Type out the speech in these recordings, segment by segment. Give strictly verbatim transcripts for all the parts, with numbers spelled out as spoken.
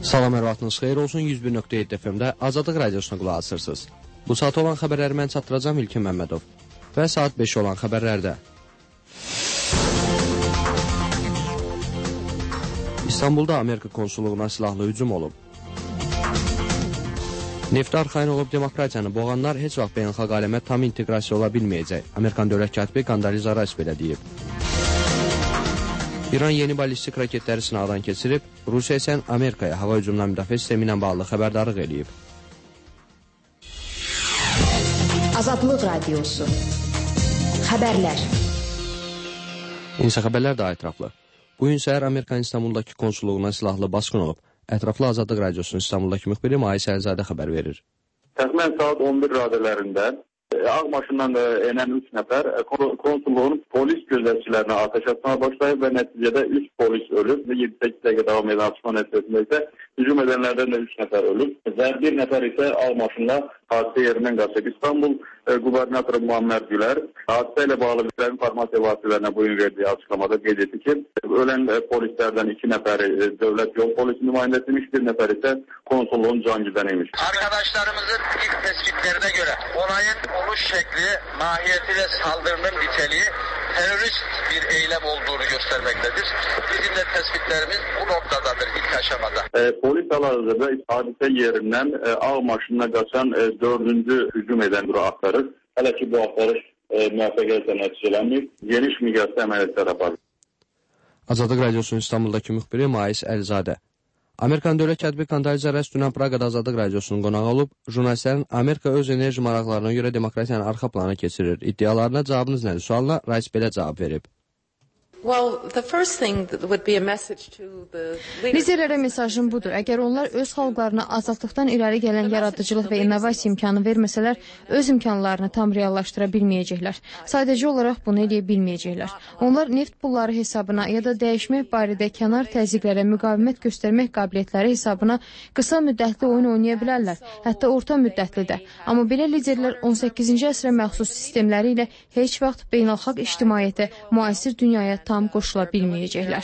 Salam, hər vaxtınız xeyir olsun. yüz bir nöqtə yeddi F M-də Azadlıq Radiosuna qulaq asırsınız. Bu saat olan xəbərləri mən çatdıracağım İlkin Məmmədov. Və saat beş olan xəbərlərdə. İstanbulda Amerika konsulluğuna silahlı hücum olub. Neftə arxayın olub demokratiyanı boğanlar heç vaxt beynəlxalq aləmə tam inteqrasiya ola bilməyəcək. Amerikan dövlət katibi Condoleezza Rice belə deyib. İran yeni ballistik raketləri sınaqdan keçirib, Rusiya isə Amerikaya hava hücumundan müdafiə sistemi ilə bağlı xəbərdarlıq eləyib. Azadlıq Radiosu Xəbərlər. İnsə xəbərlər daha ətraflı. Bu gün səhər Amerikanın İstanbuldakı konsulluğuna silahlı basqın olub. Ətraflı Azadlıq Radiosunun İstanbuldakı müxbiri Mais Əlizadə xəbər verir. Təxminən saat on bir radələrində ağ maşından enən üç nəfər konsulluğun polis gözətçilərinə atəş atmaya başlayıb və nəticədə üç polis ölüb və yeddi səkkiz dəqiqə davam edən atışma nəticəsində isə hücum edənlərdən də üç nəfər ölüb və bir nəfər isə ağ maşınla hadisə yerindən qaçıb. İstanbul qubernatoru Muammer Gülər hadisə ilə bağlı informasiya vasitələrinə bugün verdiyi açıqlamada qeyd etdi ki, ölən polislərdən iki nəfəri dövlət yol polisi nümayəndəsiymiş, bir nəfər isə konsulluğun cangüdəniymiş. Arkadaşlarımızın ilk tespitlerine göre olayın oluş şekli, mahiyetiyle saldırının niteliği terörist bir eylem olduğunu göstermektedir. Bizim de tespitlerimiz bu noktadadır ilk aşamada. E, polis hal-hazırda hadise yerinden e, ağ maşınına kaçan e, dördüncü hücum eden duru aktarır. Hele ki bu aktarış e, müvəffəqiyyətlə nəticələnməyib, geniş miqyasda əməliyyatlar aparır. Azadlıq Radiosunun İstanbuldakı müxbiri Mais Əlizadə. Amerikan dövlət katibi Condoleezza Rice dünən Praqada Azadlıq Radiosunun qonağı olub, jurnalistlərin Amerika öz enerji maraqlarına görə demokratiyanın arxa plana keçirir. İddialarına cavabınız nədir sualına Rice belə cavab verib. Liderlərə mesajım budur. Əgər onlar öz xalqlarına azadlıqdan irəli gələn yaradıcılıq və innovasiya imkanı verməsələr, öz imkanlarını tam reallaşdıra bilməyəcəklər. Sadəcə olaraq bunu eləyə bilməyəcəklər. Onlar neft pulları hesabına ya da dəyişmək barədə kənar təzyiqlərə müqavimət göstərmək qabiliyyətləri hesabına qısa müddətli oyun oynaya bilərlər, hətta orta müddətli də. Amma belə liderlər on səkkizinci əsrə məxsus sistemləri ilə heç vaxt beynəlxalq ictimaiyyətə, müasir dünyaya tam qoşula bilməyəcəklər.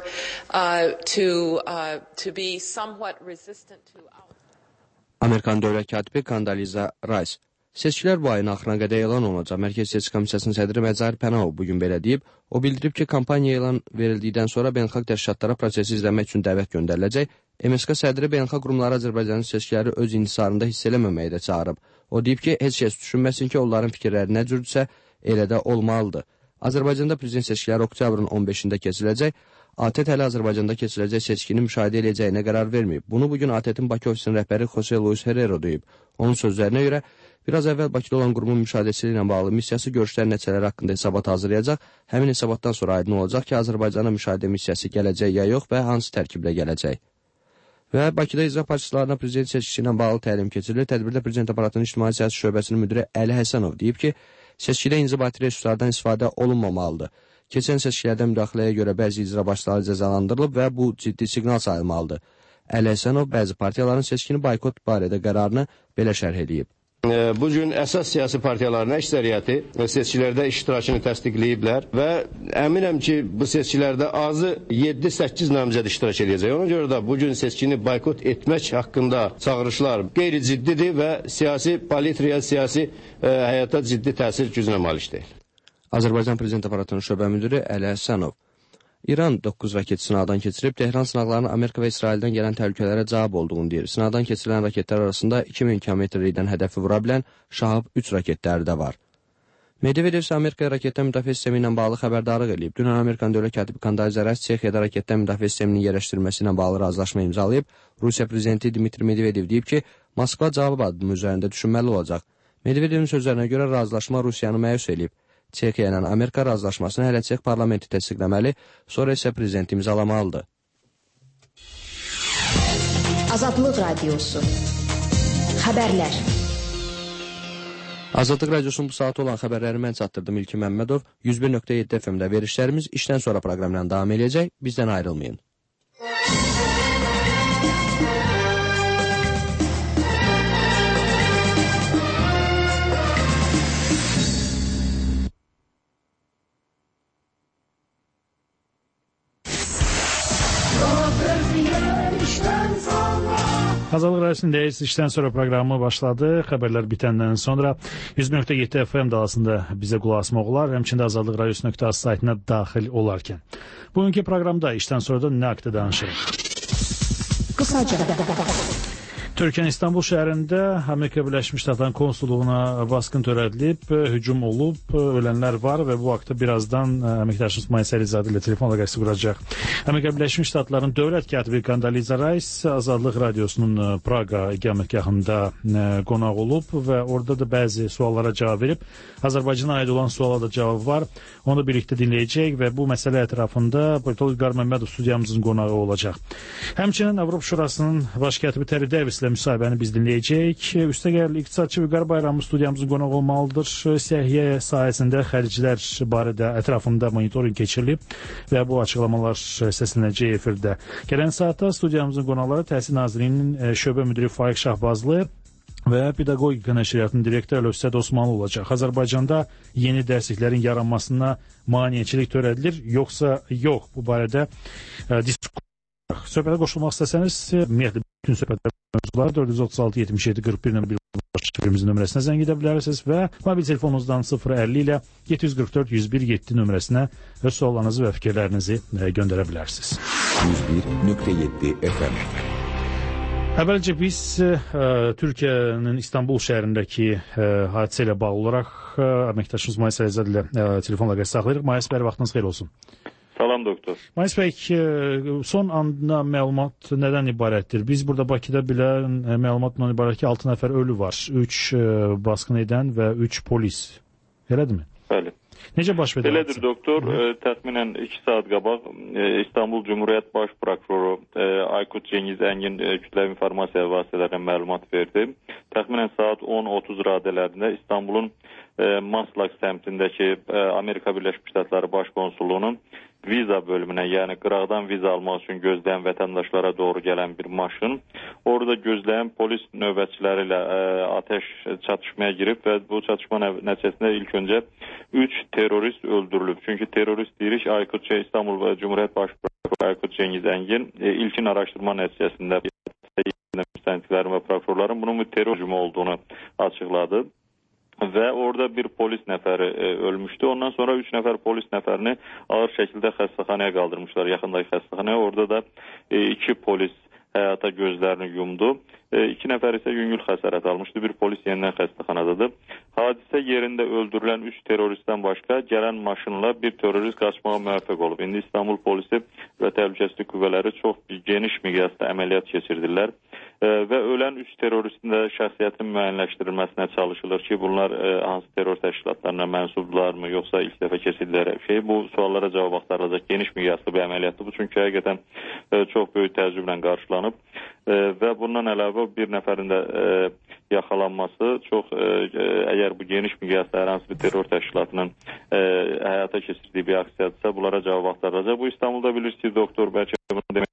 Amerikan dövlət katibi Condoleezza Rice. Seçkilər bu ayın axırına qədər elan olunacaq. Mərkəzi Seçki Komissiyasının sədri Məzahir Pənahov bugün belə deyib. O bildirib ki, kampaniya elan verildikdən sonra beynəlxalq təşkilatlara prosesi izləmək üçün dəvət göndəriləcək. M S K sədri beynəlxalq qurumları Azərbaycanın seçkiləri öz inhisarında hiss eləməməyə də çağırıb. O deyib ki, heç kəs düşünməsin ki, onların fikirləri nə cürdürsə, elə də olmalıdır. Azərbaycanda prezident seçkiləri oktyabrın on beşində keçiriləcək. A T E T hələ Azərbaycanda keçiriləcək seçkini müşahidə edəcəyinə qərar verməyib. Bunu bugün A T E T-in Bakı ofisinin rəhbəri Jose Luis Herrero deyib. Onun sözlərinə görə, biraz əvvəl Bakıda olan qurumun müşahidəsi ilə bağlı missiyası görüşlər nəticələri haqqında hesabat hazırlayacaq. Həmin hesabatdan sonra aydın olacaq ki, Azərbaycana müşahidə missiyası gələcək ya yox və hansı tərkiblə gələcək. Və Bakıda icra başçılarına prezident seçkisi ilə bağlı təlim keçirilir. Tədbirdə prezident aparatının ictimai siyasi şöbəsinin müdiri Əli Həsənov deyib ki, seçkidə inzibati resurslardan istifadə olunmamalıdır. Keçən seçkilərdə müdaxiləyə görə bəzi icra başçıları cəzalandırılıb və bu ciddi siqnal sayılmalıdır. Əli Həsənov bəzi partiyaların seçkini boykot barədə qərarını belə şərh edib. Bugün əsas siyasi partiyaların əksəriyyəti seçkilərdə iştirakını təsdiqləyiblər və əminəm ki, bu seçkilərdə azı yeddi səkkiz namizəd iştirak edəcək. Ona görə də bugün seçkini boykot etmək haqqında çağırışlar qeyri-ciddidir və siyasi politriyaya, siyasi e, həyata ciddi təsir gücünə malik deyil. Azərbaycan Prezident Aparatının şöbə müdiri Əli Həsənov. İran doqquz raket sınaqdan keçirib, Tehran sınaqlarının Amerika və İsraildən gələn təhlükələrə cavab olduğunu deyir. Sınaqdan keçirilən raketlər arasında iki min kilometrlikdən hədəfi vura bilən Şahab üç raketləri də var. Medvedev isə Amerikaya raketdən müdafiə sistemi ilə bağlı xəbərdarlıq edib. Dünən Amerikan dövlət katibi Condoleezza Rice Çexiyada raketdən müdafiə sisteminin yerləşdirilməsi ilə bağlı razılaşma imzalayıb. Rusiya prezidenti Dmitri Medvedev deyib ki, Moskva cavab addımı üzərində düşünməli olacaq. Medvedevin sözlərinə görə razılaşma Rusiyanı məyus edib. Çexiya ilə Amerika razılaşmasını hələ Çex parlamenti təsdiqləməli, sonra isə prezident imzalamalıdır. Azadlıq Radiosu Xəbərlər. Azadlıq Radiosunun bu saat olan xəbərləri mən çatdırdım İlkin Məmmədov. yüz bir nöqtə yeddi F M-də verişlərimiz işdən sonra proqramla davam edəcək. Bizdən ayrılmayın. işten sonra Azadlıq Radiosu'ndeyiz. İşten sonra programı başladı. Haberler bitenden sonra yüz bir nöqtə yeddi F M dalasında bize qulaq asmaq olar. Həmçində Azadlıq Radiosu nöqtə az saytına daxil olarkən. Bugünkü proqramda işten sonra da nə haqqda danışırıq? Qısaca. Türkiyənin İstanbul şəhərində Amerika Birləşmiş Ştatlarının konsulluğuna baskın törədilib, hücum olub, ölənlər var və bu haqda birazdan əməkdaşımız Mayıs Əlizadə ilə telefon əlaqəsi quracaq. Amerika Birləşmiş Ştatlarının dövlət katibi Kandaliza Rice Azadlıq Radiosunun Praqa iqamətgahında qonaq olub və orada da bəzi suallara cavab verib. Azərbaycana aid olan suala da cavab var. Onu da birlikdə dinləyəcək və bu məsələ ətrafında politolog İlqar Məmmədov studiyamızın qonağı olacaq. Həmçinin Avropa Şurasının baş katibi Terry Davis ilə müsahibəni biz dinləyəcəyik. Üstəgəl iqtisadçı Vüqar Bayramlı studiyamızın qonaq olmalıdır. Səhiyyə sahəsində xərclər barədə ətrafında monitorinq keçirilib və bu açıqlamalar səslənəcək efirdə. Gələn saatda studiyamızın qonaqları Təhsil Nazirliyinin şöbə müdiri Faiq Şahbazlı və Pedaqogika Nəşriyyatının direktoru Əlövsət Osmanlı olacaq. Azərbaycanda yeni dərsliklərin yaranmasına maneəçilik törədilir, yoxsa yox? Bu barədə e, diskusyon. Söhbətə qoşulmaq istəsəniz, ümumiyyətlə bütün söhbətlər mövzular dörd yüz otuz altı yetmiş yeddi qırx bir nömrəmizin nömrəsinə zəng edə bilərsiniz və mobil telefonunuzdan sıfır əlli ilə yeddi yüz qırx dörd yüz bir yeddi nömrəsinə öz suallarınızı və fikirlərinizi e, göndərə bilərsiniz. yüz bir nöqtə yeddi F M. Əvvəlcə biz e, Türkiyənin İstanbul şəhərindəki e, hadisə ilə bağlı olaraq e, əməkdaşımız Mayıs Əlizadə ilə e, telefon əlaqəsi saxlayırıq. Mayıs bəy, vaxtınız xeyir olsun. Salam doktor. Mayıs bəy, e, son anda məlumat nədən ibarətdir? Biz burada Bakıda bilən e, məlumatla ibarət ki, altı nəfər ölü var. üç e, basqın edən və üç polis. Elədirmi? Bəli. Necə baş verir? Belədir doktor, e, təxminən iki saat qabaq e, İstanbul Cumhuriyet Baş Prokuroru e, Aykut Cengiz Əngin e, kütləvi informasiya vasitələrinə məlumat verdi. Təxminən saat on otuz radələrində İstanbulun e, Maslak səmtindəki e, Amerika Birləşmiş Ştatları Baş Konsulluğunun viza bölümünə, yəni qıraqdan viza almaq üçün gözləyən vətəndaşlara doğru gələn bir maşın orada gözləyən polis növbətçiləri ilə ə, atəş çatışmaya girib və bu çatışma nəticəsində ilk öncə üç terrorist öldürülüb. Çünki terrorist deyirik Aykut İstanbul və Cumhuriyet Baş Prokuroru Aykut Cengiz Əngin e, ilkin araşdırma nəticəsində müstəntiqlərin və prokurorların bunun bir terror hücumu olduğunu açıqladı. Və orada bir polis nəfəri e, ölmüşdü. Ondan sonra üç nəfər polis nəfərini ağır şəkildə xəstəxanaya qaldırmışlar, yaxındakı xəstəxanaya. Orada da e, iki polis həyata gözlərini yumdu. E, iki nəfər isə yüngül xəsarət almışdı. Bir polis yenidən xəstəxanadadır. Hadisə yerində öldürülən üç terroristdən başqa gələn maşınla bir terrorist qaçmağa müvəffəq olub. İndi İstanbul polisi və təhlükəsizlik qüvvələri çox geniş miqyasda əməliyyat keçirdirlər. E, və ölən üç terroristin də şəxsiyyətinin müəyyənləşdirilməsinə çalışılır ki, bunlar e, hansı terror təşkilatlarına mənsubdurlarmı, yoxsa ilk dəfə keçirdilər şey. Bu suallara cavab axtarılacaq geniş miqyaslı bir əməliyyatdır. Bu çünki həqiqətən e, çox böyük təəccüblə qarşılanıb e, və bundan əlavə bir nəfərin də e, yaxalanması çox e, əgər bu geniş miqyasda hər hansı bir terror təşkilatının e, həyata keçirdiyi bir aksiyadırsa, bunlara cavab axtarılacaq. Bu İstanbulda bilirsiniz doktor, bəlkə bunu demək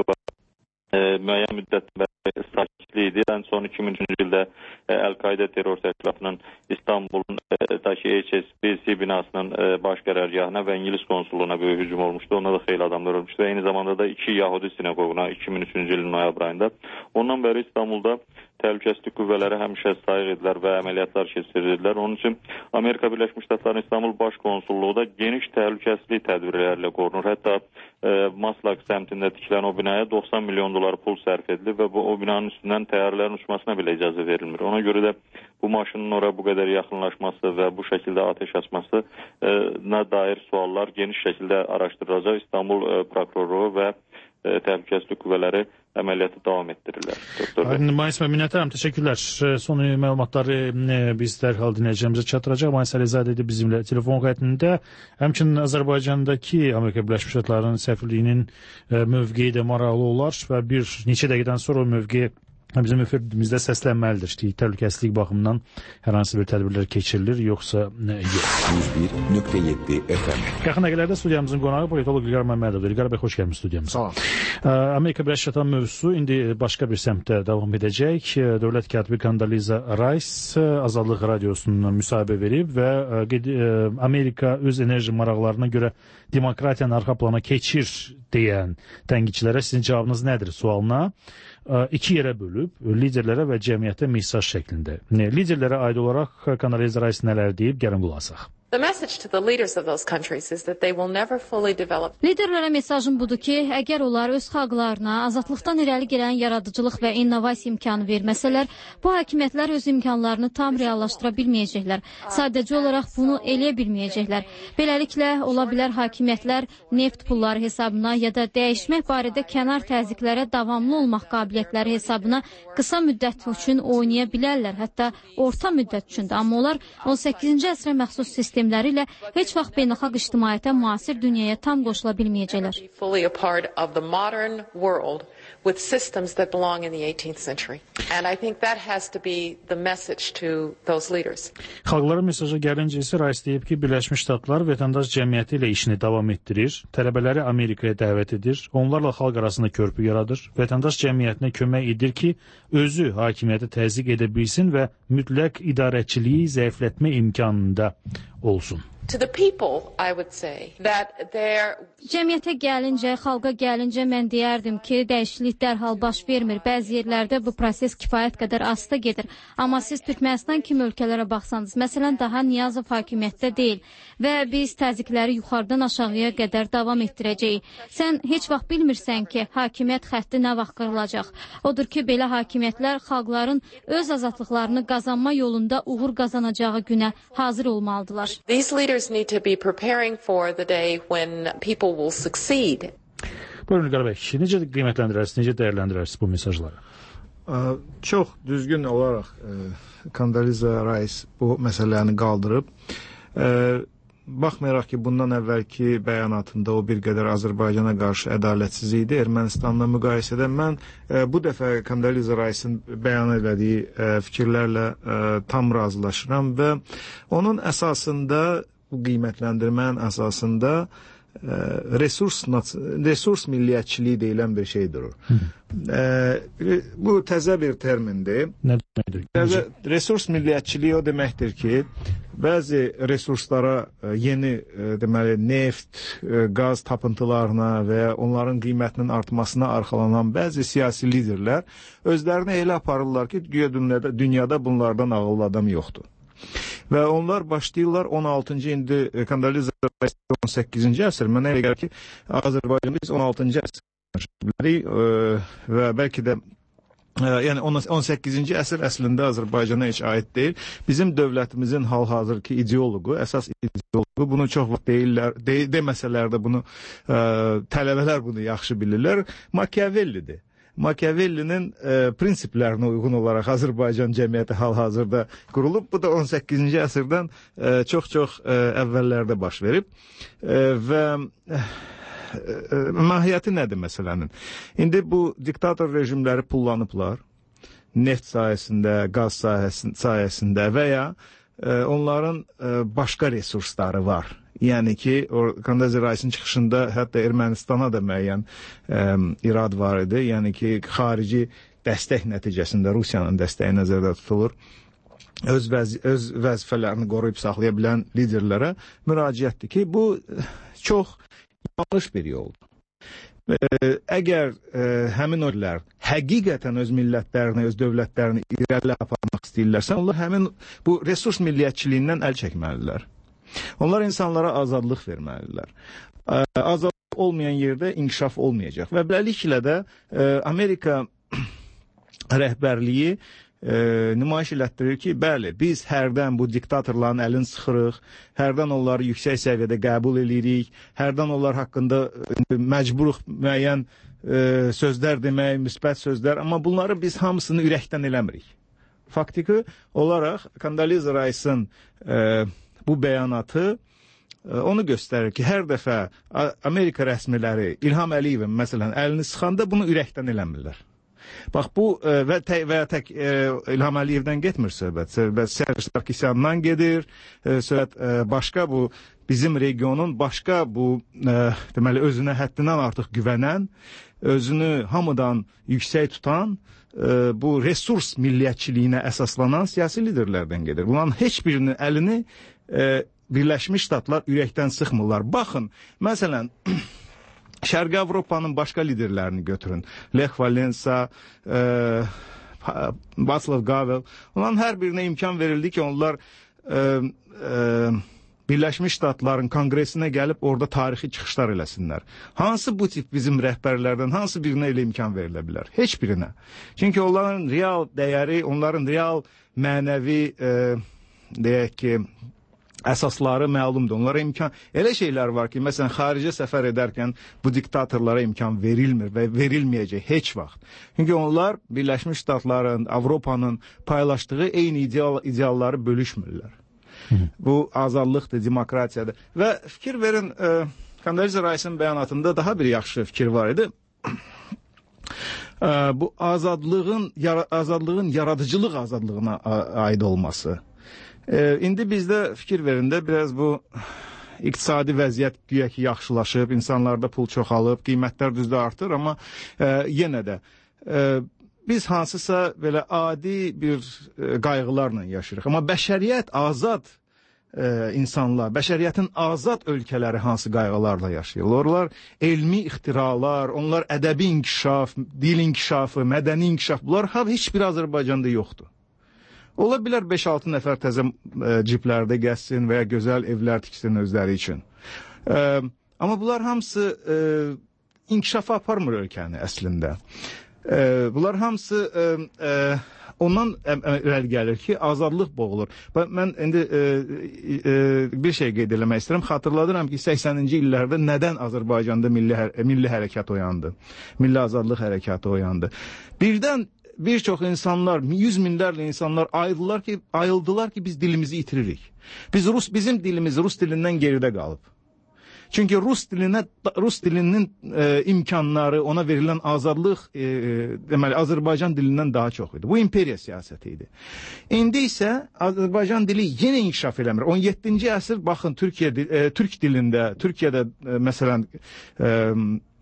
e, müəyyən müddətdə sakitlik idi. Ən son iki min üçüncü ildə e, Əl-Qaidə terror təşkilatının İstanbul'un e, H S B C binasının e, baş qərargahına və İngilis konsulluğuna böyük hücum olmuşdu. Onda da xeyli adamlar ölmüşdü. Eyni zamanda da iki Yahudi sinagoguna iki min üçüncü ilin noyabr ayında. Ondan bəri İstanbul'da təhlükəsizlik qüvvələri həmişə sayıq edilər və əməliyyatlar keçirirdilər. Onun üçün Amerika Birləşmiş Ştatlarının İstanbul Baş Konsulluğu da geniş təhlükəsizlik tədbirlərlə qorunur. Hətta e, Maslak səmtində tikilən o binaya doxsan milyon dolar pul sərf edilir və bu o binanın üstündən təyyarələrin uçmasına belə icazə verilmir. Ona görə də bu maşının oraya bu qədər yaxınlaşması və bu şəkildə ateş açmasına dair suallar geniş şəkildə araşdırılacaq. İstanbul e, prokuroru və e, təhlükəsizlik qüvvələri əməliyyatı davam etdirirlər. Mayıs bəy, minnətdaram, təşəkkürlər. Son məlumatları biz dərhal dinləyəcəyimizə çatdıracaq. Mayıs Əlizadə idi bizimlə telefon xəttində. Həmçinin Azərbaycandakı Amerika Birləşmiş Ştatlarının səfirliyinin mövqeyi də maraqlı olar və bir neçə dəqiqədən sonra o mövqeyi bizim efirimizdə səslənməlidir ki, təhlükəsizlik baxımından hər hansı bir tədbirlər keçirilir, yoxsa yox. yüz bir nöqtə yeddi F M. Yaxın dəqiqələrdə studiyamızın qonağı politolog İlqar Məmmədovdur. İlqar bəy, xoş gəlmiş studiyamıza. Amerika Birləşmiş Ştatları mövzusu indi başqa bir səmtdə davam edəcək. Dövlət katibi Kandaliza Rice Azadlıq Radiosundan müsahibə verib və Amerika öz enerji maraqlarına görə demokratiyanın arxa plana keçir deyən tənqidçilərə sizin cavabınız nədir sualına? iki yerə bölüb, liderlərə və cəmiyyətə mesaj şəklində. Liderlərə aid olaraq Condoleezza Rice nələr deyib, gəlin qulaq asaq. The message to the leaders of those countries is that they will never fully develop. Liderlərə mesajım budur ki, əgər onlar öz xalqlarına azadlıqdan irəli gələn yaradıcılıq və innovasiya imkanı verməsələr, bu hakimiyyətlər öz imkanlarını tam reallaşdıra bilməyəcəklər. Sadəcə olaraq bunu eləyə bilməyəcəklər. Beləliklə, ola bilər hakimiyyətlər neft pulları hesabına ya da dəyişmək barədə kənar təzyiqlərə davamlı olmaq qabiliyyətləri hesabına qısa müddət üçün oynaya bilərlər, hətta orta müddət üçün də. Amma onlar on səkkizinci əsrə məxsus sistem ilə heç vaxt beynəlxalq ictimaiyyətə müasir dünyaya tam qoşula bilməyəcəklər. With systems that belong in the eighteenth century. And I think that has to be the message to those leaders. Xalqlara mesajı gəlincə isə Rice deyib ki, Birləşmiş Ştatlar vətəndaş cəmiyyəti ilə işini davam etdirir, tələbələri Amerikaya dəvət edir, onlarla xalq arasında körpü yaradır, vətəndaş cəmiyyətinə kömək edir ki, özü hakimiyyəti təzyiq edə bilsin və mütləq idarəçiliyi zəiflətmə imkanında olsun. To the people, I would say that there... Cəmiyyətə gəlincə, xalqa gəlincə mən deyərdim ki, dəyişiklik dərhal baş vermir. Bəzi yerlərdə bu proses kifayət qədər asta gedir. Amma siz Türkmənistan kimi ölkələrə baxsanız, məsələn, daha Niyazov hakimiyyətdə deyil və biz təzyiqləri yuxarıdan aşağıya qədər davam etdirəcəyik. Sən heç vaxt bilmirsən ki, hakimiyyət xətti nə vaxt qırılacaq. Odur ki, belə hakimiyyətlər xalqların öz azadlıqlarını qazanma yolunda uğur qazanacağı günə hazır olmalıdırlar. These leaders need to be preparing for the day when people will succeed. Buyurun İlqar bəy, necə qiymətləndirərsiniz, necə dəyərləndirərsiniz bu mesajları? Çox düzgün olaraq Condoleezza Rice bu məsələni qaldırıb. Baxmayaraq ki, bundan əvvəlki bəyanatında o bir qədər Azərbaycana qarşı ədalətsiz idi. Ermənistanla müqayisədə mən bu dəfə Condoleezza Rice'ın bəyan elədiyi fikirlərlə tam razılaşıram və onun əsasında, bu qiymətləndirmənin əsasında resurs, resurs milliyyətçiliyi deyilən bir şey durur. Bu təzə bir termindir. Nə deməkdir? Təzə, resurs milliyyətçiliyi o deməkdir ki, bəzi resurslara, yeni deməli neft, qaz tapıntılarına və onların qiymətinin artmasına arxalanan bəzi siyasi liderlər özlərini elə aparırlar ki, güya dünyada, dünyada bunlardan ağıllı adam yoxdur. Və onlar başlayırlar on altıncı indi Condoleezza Rice on səkkizinci əsr, mənə elə gəlir ki, Azərbaycanda biz on altıncı əsr və bəlkə də yəni on səkkizinci əsr əslində Azərbaycana heç aid deyil. Bizim dövlətimizin hal-hazırki ideologu, əsas ideologu, bunu çox vaxt deyirlər, de, deməsələr də bunu ə, tələbələr bunu yaxşı bilirlər, Machiavelli'dir. Machiavelli'nin e, prinsiplərinə uyğun olaraq Azərbaycan cəmiyyəti hal-hazırda qurulub. Bu da on səkkizinci əsrdən çox-çox e, e, əvvəllərdə baş verib. E, və e, e, mahiyyəti nədir məsələnin? İndi bu diktator rejimləri pullanıblar. Neft sayəsində, qaz sayəsində və ya e, onların e, başqa resursları var. Yəni ki, Condoleezza Rice'ın çıxışında hətta Ermənistana da müəyyən ə, irad var idi. Yəni ki, xarici dəstək nəticəsində Rusiyanın dəstəyi nəzərdə tutulur. Öz, vəz öz vəzifələrini qoruyub saxlaya bilən liderlərə müraciətdir ki, bu çox yanlış bir yoldur. Əgər ə, həmin öllər həqiqətən öz millətlərini, öz dövlətlərini irəli aparmaq istəyirlərsə, onlar həmin bu resurs milliyyətçiliyindən əl çəkməlidirlər. Onlar insanlara azadlıq verməlidirlər. Azadlıq olmayan yerdə inkişaf olmayacaq. Və beləliklə də Amerika rəhbərliyi nümayiş elətdirir ki, bəli, biz hərdən bu diktatorların əlini sıxırıq, hərdən onları yüksək səviyyədə qəbul edirik, hərdən onlar haqqında məcburuq müəyyən sözlər demək, müsbət sözlər, amma bunları biz hamısını ürəkdən eləmirik. Faktiki olaraq Condoleezza Rice'ın bu bəyanatı onu göstərir ki, hər dəfə Amerika rəsmiləri İlham Əliyevin məsələn əlini sıxanda bunu ürəkdən eləmirlər. Bax bu və tək, və tək İlham Əliyevdən getmir söhbət. Söhbət Serj Sarkisyandan gedir. Söhbət başqa bu bizim regionun başqa bu deməli özünə həddindən artıq güvənən, özünü hamıdan yüksək tutan bu resurs milliyyətçiliyinə əsaslanan siyasi liderlərdən gedir. Bunların heç birinin əlini e, Birləşmiş Ştatlar ürəkdən sıxmırlar. Baxın, məsələn, Şərqi Avropanın başqa liderlərini götürün. Lech Valensa, e, Václav Havel. Onların hər birinə imkan verildi ki, onlar e, e, Birləşmiş Ştatların kongresinə gəlib orada tarixi çıxışlar eləsinlər. Hansı bu tip bizim rəhbərlərdən hansı birinə elə imkan verilə bilər? Heç birinə. Çünki onların real dəyəri, onların real mənəvi e, deyək ki, əsasları məlumdur. Onlara imkan, elə şeylər var ki, məsələn, xaricə səfər edərkən bu diktatorlara imkan verilmir və verilməyəcək heç vaxt. Çünki onlar Birləşmiş Ştatların, Avropanın paylaşdığı eyni ideal, idealları bölüşmürlər. Bu azadlıqdır, demokratiyadır. Və fikir verin, e, Condoleezza Rice'ın bəyanatında daha bir yaxşı fikir var idi. E, bu azadlığın, yara, azadlığın yaradıcılıq azadlığına aid olması. E, indi bizdə fikir verində biraz bu iqtisadi vəziyyət güya ki yaxşılaşıb, insanlarda pul çoxalıb, qiymətlər düzdə artır, amma e, yenə də e, biz hansısa belə adi bir e, qayğılarla yaşayırıq. Amma bəşəriyyət azad e, insanlar, bəşəriyyətin azad ölkələri hansı qayğılarla yaşayırlar? Onlar elmi ixtiralar, onlar ədəbi inkişaf, dil inkişafı, mədəni inkişaf, bunlar heç bir Azərbaycanda yoxdur. Ola bilər beş altı nəfər təzə e, ciplərdə gəzsin və ya gözəl evlər tiksin özləri üçün. E, amma bunlar hamısı e, inkişafa aparmır ölkəni əslində. E, bunlar hamısı e, e, ondan irəli gəlir ki, azadlıq boğulur. Mən indi e, e, bir şey qeyd eləmək istəyirəm. Xatırladıram ki, səksəninci illərdə nədən Azərbaycanda milli, milli hərəkat oyandı? Milli azadlıq hərəkatı oyandı. Birdən bir çox insanlar, yüz minlərlə insanlar ayıldılar ki, ayıldılar ki biz dilimizi itiririk. Biz Rus, bizim dilimiz Rus dilindən geridə qalıb. Çünki Rus dilinə, Rus dilinin e, imkanları, ona verilən azadlıq, e, deməli Azərbaycan dilindən daha çox idi. Bu imperiya siyasəti idi. İndi isə Azərbaycan dili yenə inkişaf eləmir. on yeddinci əsr baxın Türkiyə e, Türk dilində, Türkiyədə e, məsələn e,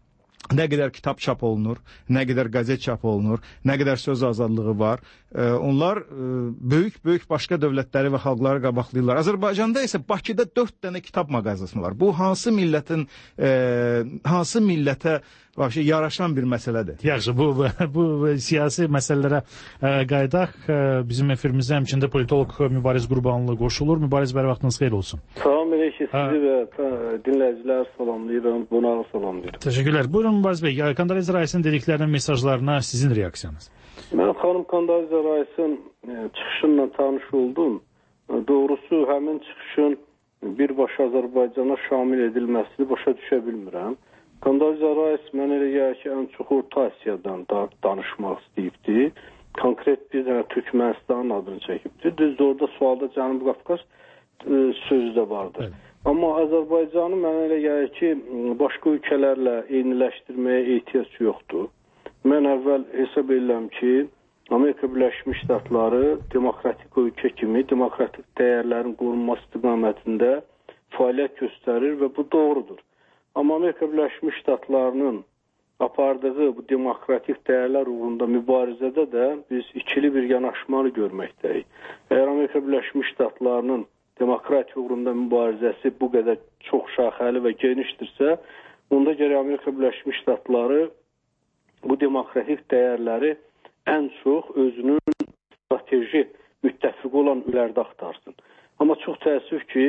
nə qədər kitab çap olunur, nə qədər qəzet çap olunur, nə qədər söz azadlığı var. E, onlar böyük-böyük e, başqa dövlətləri və xalqları qabaqlayırlar. Azərbaycanda isə Bakıda dörd dənə kitab mağazası var. Bu hansı millətin, e, hansı millətə vəbşə yaraşan bir məsələdir. Yaxşı, bu, bu siyasi məsələlərə e, qaydaq. E, bizim efirimizdə həmçində politolog Mübariz Qurbanlı qoşulur. Mübariz, bəri vaxtınız xeyir olsun. Salam elə ki, sizi və dinləyicilər salamlayıram, qonağı salamlayıram. Təşəkkürlər. Buyurun Mübariz bəy, Condoleezza Rice'ın dediklərinin mesajlarına sizin reaksiyanız. Mən xanım Condoleezza Rice'ın çıxışınla tanış oldum. Doğrusu həmin çıxışın birbaşa Azərbaycana şamil edilməsini başa düşə bilmirəm. Condoleezza Rice mən elə gəlir ki, ən çox Orta Asiyadan da danışmaq istəyibdi. Konkret bir dənə Türkmənistanın adını çəkibdi. Düzdür, orada sualda Cənubi Qafqaz e, sözü də vardı. Evet. Amma Azərbaycanı mən elə gəlir ki, başqa ölkələrlə eyniləşdirməyə ehtiyac yoxdur. Mən əvvəl hesab edirəm ki, Amerika Birləşmiş Ştatları demokratik ölkə kimi demokratik dəyərlərin qorunması istiqamətində fəaliyyət göstərir və bu doğrudur. Amma Amerika Birləşmiş Ştatlarının apardığı bu demokratik dəyərlər uğrunda mübarizədə də biz ikili bir yanaşmanı görməkdəyik. Əgər Amerika Birləşmiş Ştatlarının demokratiya uğrunda mübarizəsi bu qədər çox şaxəli və genişdirsə, onda gərək Amerika Birləşmiş Ştatları bu demokratik dəyərləri ən çox özünün strateji müttəfiqi olan ölkələrdə axtarsın. Amma çox təəssüf ki,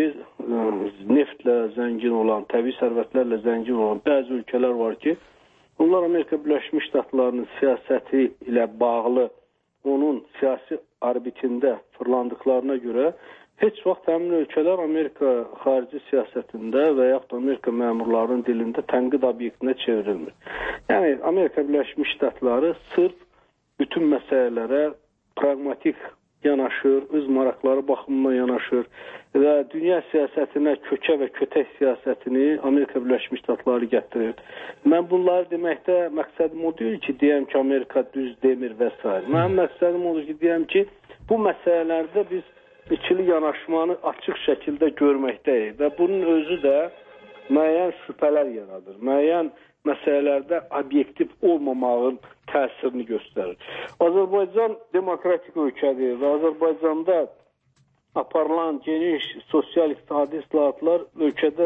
neftlə zəngin olan, təbii sərvətlərlə zəngin olan bəzi ölkələr var ki, onlar Amerika Birləşmiş Ştatlarının siyasəti ilə bağlı onun siyasi arbitində fırlandıqlarına görə heç vaxt həmin ölkələr Amerika xarici siyasətində və yaxud Amerika məmurlarının dilində tənqid obyektinə çevrilmir. Yəni, Amerika Birləşmiş Ştatları sırf bütün məsələlərə pragmatik yanaşır, öz maraqları baxımından yanaşır və dünya siyasətinə kökə və kötək siyasətini Amerika Birləşmiş Ştatları gətirir. Mən bunları deməkdə məqsədim o deyil ki, deyəm ki, Amerika düz demir və s. Mənim məqsədim odur ki, deyəm ki, bu məsələlərdə biz ikili yanaşmanı açıq şəkildə görməkdəyik və bunun özü də müəyyən şübhələr yaradır. Müəyyən məsələlərdə obyektiv olmamağın təsirini göstərir. Azərbaycan demokratik ölkədir və Azərbaycanda aparılan geniş sosial-iqtisadi islahatlar ölkədə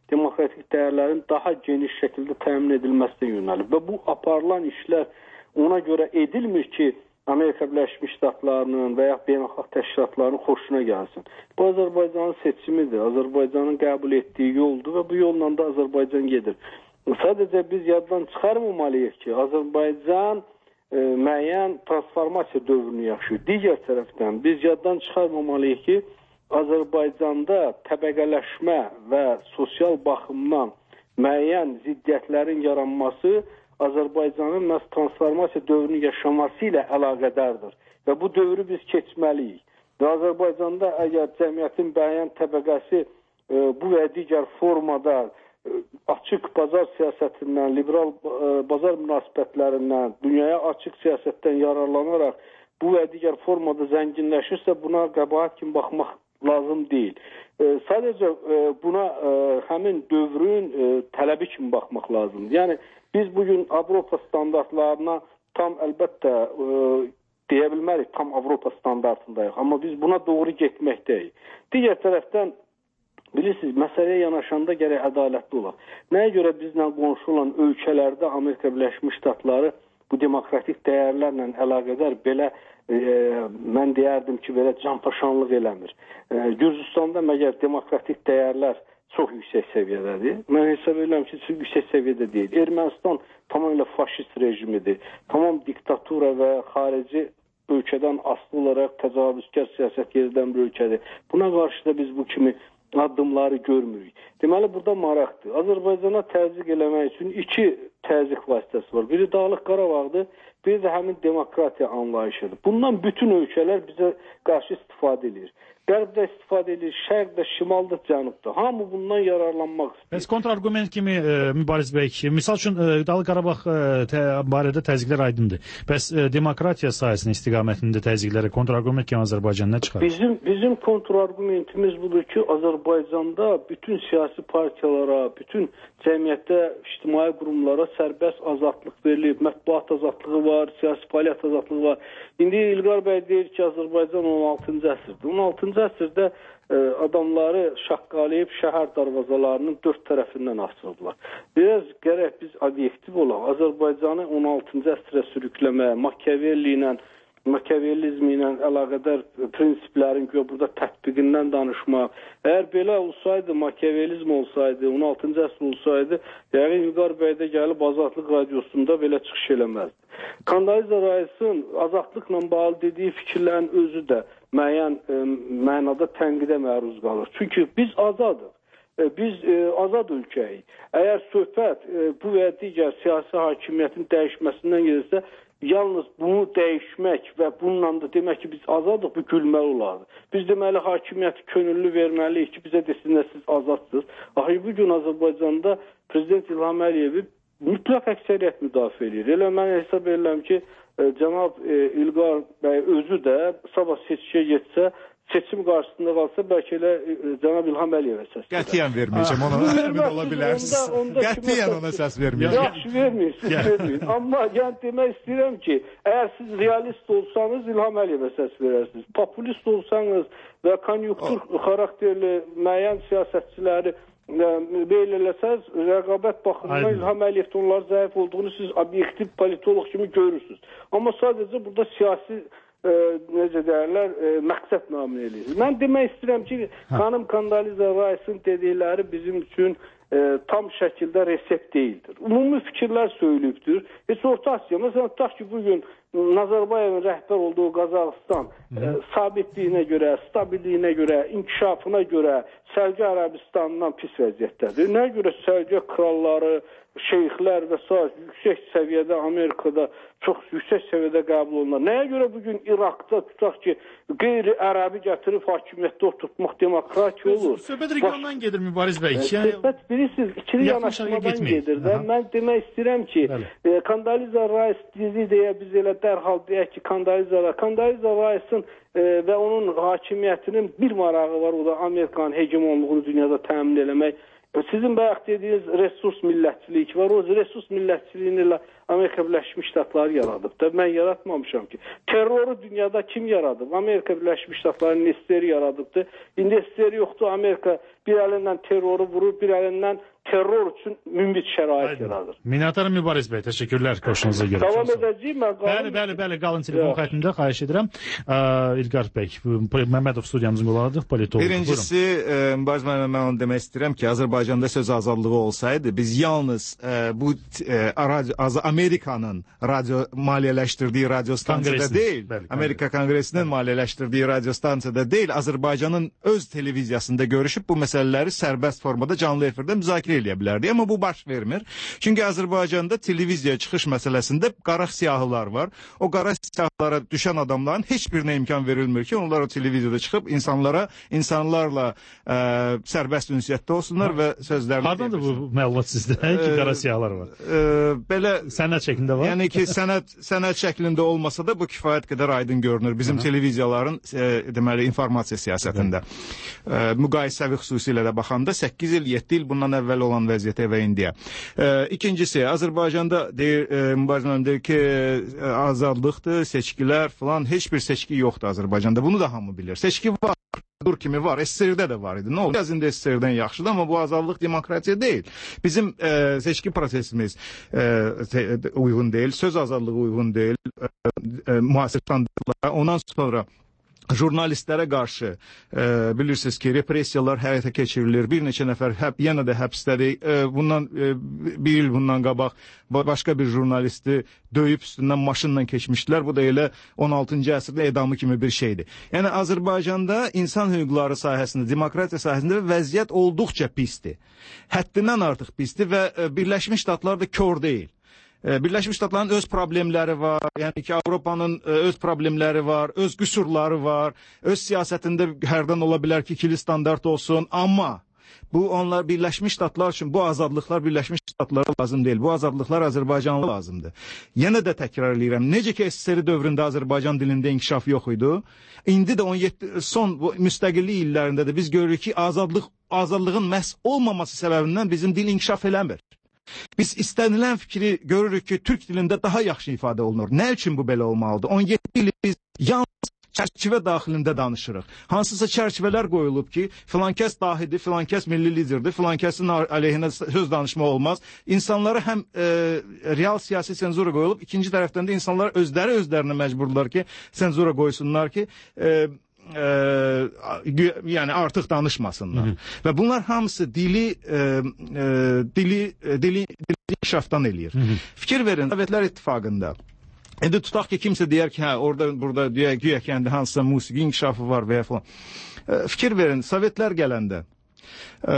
demokratik dəyərlərin daha geniş şəkildə təmin edilməsinə yönəlib və bu aparılan işlər ona görə edilmir ki, Amerika Birləşmiş Ştatlarının və ya beynəlxalq təşkilatlarının xoşuna gəlsin. Bu Azərbaycanın seçimidir, Azərbaycanın qəbul etdiyi yoldur və bu yolla da Azərbaycan gedir. Sadəcə biz yaddan çıxarmamalıyıq ki, Azərbaycan e, müəyyən transformasiya dövrünü yaşayır. Digər tərəfdən biz yaddan çıxarmamalıyıq ki, Azərbaycanda təbəqələşmə və sosial baxımdan müəyyən ziddiyyətlərin yaranması Azərbaycanın məhz transformasiya dövrünü yaşaması ilə əlaqədardır və bu dövrü biz keçməliyik. Və Azərbaycanda əgər cəmiyyətin müəyyən təbəqəsi e, bu və digər formada e, açıq bazar siyasətindən, liberal e, bazar münasibətlərindən, dünyaya açıq siyasətdən yararlanaraq bu və digər formada zənginləşirsə buna qəbahət kimi baxmaq lazım deyil. E, sadəcə e, buna e, həmin dövrün e, tələbi kimi baxmaq lazımdır. Yəni biz bugün Avropa standartlarına tam əlbəttə e, deyə bilmərik, tam Avropa standartındayıq. Amma biz buna doğru getməkdəyik. Digər tərəfdən bilirsiniz, məsələyə yanaşanda gərək ədalətli olaq. Nəyə görə bizlə qonşu olan ölkələrdə Amerika Birləşmiş Ştatları bu demokratik dəyərlərlə əlaqədar belə e, mən deyərdim ki, belə canpaşanlıq eləmir. E, Gürcüstanda məgər demokratik dəyərlər çox yüksək səviyyədədir. Mən hesab edirəm ki, çox yüksək səviyyədə deyil. Ermənistan tamamilə faşist rejimidir. Tamam diktatura və xarici ölkədən asılı olaraq təcavüzkar siyasət yeridən bir ölkədir. Buna qarşı da biz bu kimi addımları görmürük. Deməli, burada maraqdır. Azərbaycana təzyiq eləmək üçün iki təzyiq vasitəsi var. Biri Dağlıq Qarabağdır, biri də həmin demokratiya anlayışıdır. Bundan bütün ölkələr bizə qarşı istifadə edir. Qərbdə istifadə edir, şərqdə, şimalda, cənubda. Hamı bundan yararlanmaq istəyir. Bəs kontrargument kimi e, Mübariz bəy, misal üçün e, Dağlıq Qarabağ e, tə, barədə təzyiqlər aydındır. Bəs e, demokratiya sayəsində istiqamətində təzyiqlərə kontrargument kimi Azərbaycan nə çıxarır? Bizim bizim kontrargumentimiz budur ki, Azərbaycanda bütün siyasi partiyalara, bütün cəmiyyətdə, ictimai qurumlara sərbəst azadlıq verilib, mətbuat azadlığı var, siyasi fəaliyyət azadlığı var. İndi İlqar bəy deyir ki, Azərbaycan on altıncı əsrdir. on altıncı əsrdə e, adamları şaqqalayıb şəhər darvazalarının dörd tərəfindən asırdılar. Biraz gərək biz obyektiv olaq. Azərbaycanı on altıncı əsrə sürükləmə, Makiavelli ilə Makiavellizmi ilə əlaqədar prinsiplərin ki, burada tətbiqindən danışmaq. Əgər belə olsaydı, Makiavellizm olsaydı, on altıncı əsr olsaydı, yəqin İlqar bəy də gəlib Azadlıq radiosunda belə çıxış eləməzdi. Kandaliza Rais'in azadlıqla bağlı dediyi fikirlərin özü də müəyyən e, mənada tənqidə məruz qalır. Çünki biz azadıq. E, biz e, azad ölkəyik. Əgər söhbət e, bu və digər siyasi hakimiyyətin dəyişməsindən gelirsə, yalnız bunu dəyişmək və bununla da demək ki, biz azadıq, bu gülməli olardı. Biz deməli, hakimiyyəti könüllü verməliyik ki, bizə desinlər, siz azadsınız. Axı, bugün Azərbaycanda Prezident İlham Əliyevi mütləq əksəriyyət müdafiə edir. Elə mən hesab edirəm ki, e, cənab e, İlqar bəy özü də sabah seçkiyə getsə, seçim qarşısında qalsa, bəlkə elə e, cənab İlham Əliyevə səs verir. Qətiyyən verməyəcəm, ona əmin ola bilərsiniz. Qətiyyən ona səs verməyəcəm. Yaxşı verməyin, siz verməyin. Amma yəni demək istəyirəm ki, əgər siz realist olsanız, İlham Əliyevə səs verərsiniz. Populist olsanız və konjunktur xarakterli müəyyən siyasətçiləri belə eləsəz, rəqabət baxımından İlham Əliyevdə onlar zəif olduğunu siz obyektiv politolog kimi görürsünüz. Amma sadəcə burada siyasi e, necə deyərlər, e, məqsəd namin eləyir. Mən demək istəyirəm ki, xanım Kandaliza Rais'in dedikləri bizim üçün e, tam şəkildə resept deyildir. Ümumi fikirlər söyləyibdir. Heç Orta Asiya, məsələn, tutaq ki, bugün Nazarbayevin rəhbər olduğu Qazaxıstan e, sabitliyinə görə, stabiliyinə görə, inkişafına görə Səlcə Ərəbistanından pis vəziyyətdədir. Nəyə görə Səlcə kralları, şeyxlər və s. yüksək səviyyədə Amerikada çox yüksək səviyyədə qəbul olunur. Nəyə görə bugün İraqda tutaq ki, qeyri-ərəbi gətirib hakimiyyətdə oturtmaq demokratiya olur? Söhbət regiondan gedir Mübariz bəy. Söhbət bilirsiniz, ikili yanaşmadan gedir də. Mən demək istəyirəm ki, e, Kandaliza Rais dizi deyə biz elə dərhal deyək ki, Kondoliza, Kondoliza Rice'ın e, və onun hakimiyyətinin bir marağı var, o da Amerikanın hegemonluğunu dünyada təmin eləmək. Sizin bayaq dediyiniz resurs millətçilik var, o resurs millətçiliyini ilə Amerika Birləşmiş Ştatları yaradıb da, mən yaratmamışam ki. Terroru dünyada kim yaradıb? Amerika Birləşmiş Ştatları Nesteri yaradıbdı. İndi Nesteri yoxdur, Amerika bir əlindən terroru vurur, bir əlindən terror üçün mümbit şərait yaradır. Minnətdarım Mübariz bəy, təşəkkürlər qoşunuza görə. Davam edəcəyim mən qalın. Bəli, bəli, bəli, qalın telefon xəttində, xahiş edirəm. İlqar bəy, Məmmədov studiyamızın qolağıdır, politolog. Birincisi, Mübariz müəllim, mən onu demək istəyirəm ki, Azərbaycanda söz azadlığı olsaydı, biz yalnız bu Amerikanın radio maliyyələşdirdiyi radio stansiyada deyil, Amerika Konqresinin maliyyələşdirdiyi radio stansiyada deyil, Azərbaycanın öz televiziyasında görüşüb bu məsələləri sərbəst formada canlı efirdə müzakirə eləyə bilərdi. Amma bu baş vermir. Çünki Azərbaycanda televiziya çıxış məsələsində qara siyahılar var. O qara siyahılara düşən adamların heç birinə imkan verilmir ki, onlar o televiziyada çıxıb insanlara, insanlarla ə, sərbəst ünsiyyətdə olsunlar və sözlərini... Hardandır bu məlumat sizdə ki, qara siyahılar var? Ə, belə... Sənəd şəklində var? Yəni ki, sənəd, sənəd şəklində olmasa da bu kifayət qədər aydın görünür. Bizim Hı-hı. televiziyaların ə, deməli, informasiya siyasətində. Ə, müqayisəvi xüsusilə də baxanda səkkiz il, yeddi il bundan əvvəl olan vəziyyətə və indiyə. E, ikincisi, Azərbaycanda deyir, e, Mübariz müəllim deyir ki, e, azadlıqdır, seçkilər falan, heç bir seçki yoxdur Azərbaycanda. Bunu da hamı bilir. Seçki var, dur kimi var, S S R-də də var idi. Nə oldu? Biraz indi S S R-dən yaxşıdır, amma bu azadlıq demokratiya deyil. Bizim e, seçki prosesimiz e, uyğun deyil, söz azadlığı uyğun deyil, e, e, müasir standartlara. Ondan sonra jurnalistlərə qarşı e, bilirsiniz ki, repressiyalar həyata keçirilir. Bir neçə nəfər həp, yenə də həbsdədir. E, bundan e, bir il bundan qabaq başqa bir jurnalisti döyüb üstündən maşınla keçmişdilər. Bu da elə on altıncı əsrdə edamı kimi bir şeydir. Yəni Azərbaycanda insan hüquqları sahəsində, demokratiya sahəsində vəziyyət olduqca pisdir. Həddindən artıq pisdir və e, Birləşmiş Ştatlar da kör deyil. Birləşmiş Ştatların öz problemləri var, yəni ki, Avropanın öz problemləri var, öz qüsurları var, öz siyasətində hərdən ola bilər ki, ikili standart olsun, amma bu onlar Birləşmiş Ştatlar üçün bu azadlıqlar Birləşmiş Ştatlara lazım deyil, bu azadlıqlar Azərbaycanlı lazımdır. Yenə də təkrar edirəm, necə ki, S S R dövründə Azərbaycan dilində inkişaf yox idi, indi də on yeddi son bu, müstəqillik illərində də biz görürük ki, azadlıq, azadlığın məhz olmaması səbəbindən bizim dil inkişaf eləmir. Biz istənilən fikri görürük ki, türk dilində daha yaxşı ifadə olunur. Nə üçün bu belə olmalıdır? on yeddi ili biz yalnız çərçivə daxilində danışırıq. Hansısa çərçivələr qoyulub ki, filan kəs dahidir, filan kəs milli liderdir, filan kəsin aleyhinə söz danışma olmaz. İnsanlara həm e, real siyasi senzura qoyulub, ikinci tərəfdən də insanlar özləri özlərinə məcburlar ki, senzura qoysunlar ki, e, e, yəni artıq danışmasınlar. Hı -hı. Və bunlar hamısı dili e, e, dili dili, dili inkişafdan eləyir. Hı -hı. Fikir verin, Sovetlər İttifaqında İndi tutaq ki, kimsə deyər ki, hə, orada, burada deyək, güya ki, yəni, hansısa musiqi inkişafı var və ya falan. E, fikir verin, Sovetlər gələndə e,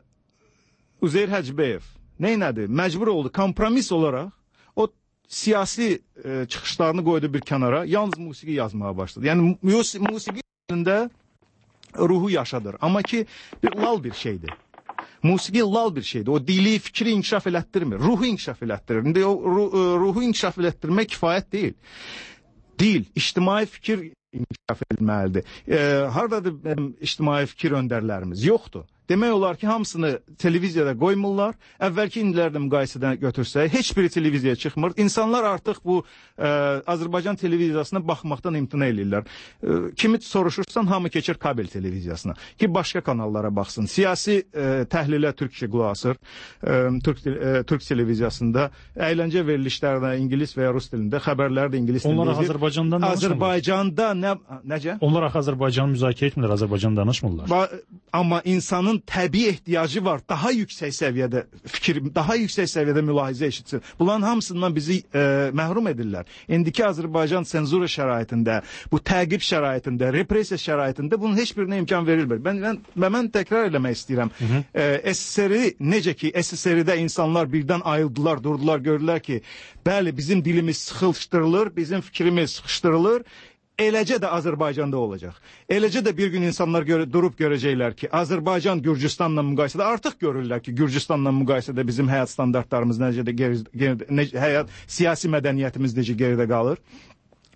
Üzeyir Hacıbeyev neynədir? Məcbur oldu, kompromis olaraq o siyasi e, çıxışlarını qoydu bir kənara, yalnız musiqi yazmağa başladı. Yəni, musiqi içində ruhu yaşadır. Amma ki, bir lal bir şeydir. Musiqi lal bir şeydir. O dili, fikri inkişaf elətdirmir. Ruhu inkişaf elətdirir. İndi o ruh, ruhu inkişaf elətdirmək kifayət deyil. Dil, ictimai fikir inkişaf edilməlidir. E, haradadır mənim ictimai fikir öndərlərimiz? Yoxdur. Demək olar ki, hamısını televiziyada qoymurlar. Əvvəlki indilərdə müqayisədən götürsək, heç biri televiziyaya çıxmır. İnsanlar artıq bu e, Azərbaycan televiziyasına baxmaqdan imtina edirlər. E, kimi soruşursan, hamı keçir kabel televiziyasına. Ki, başqa kanallara baxsın. Siyasi e, təhlilə türkçə qulaq asır. E, Türk, e, Türk televiziyasında əyləncə verilişlərdə ingilis və ya rus dilində, xəbərlər də ingilis dilində. Onlar Azərbaycandan danışmırlar. Azərbaycanda nə, necə? Onlar Azərbaycanı müzakirə etmirlər, Azərbaycan danışmırlar. Ba amma insanın təbii ehtiyacı var, daha yüksək səviyyədə fikir, daha yüksək səviyyədə mülahizə eşitsin. Bunların hamısından bizi e, məhrum edirlər. İndiki Azərbaycan senzura şəraitində, bu təqib şəraitində, repressiya şəraitində bunun heç birinə imkan verilmir. Mən, mən, mən təkrar eləmək istəyirəm. E, S S R-i necə ki, S S R-də insanlar birdən ayıldılar, durdular, gördülər ki, bəli, bizim dilimiz sıxışdırılır, bizim fikrimiz sıxışdırılır. Eləcə də Azərbaycanda olacaq. Eləcə də bir gün insanlar görə, durub görəcəklər ki, Azərbaycan Gürcüstanla müqayisədə artıq görürlər ki, Gürcüstanla müqayisədə bizim həyat standartlarımız necə də geri, geri, ne, həyat, siyasi mədəniyyətimiz necə geridə qalır.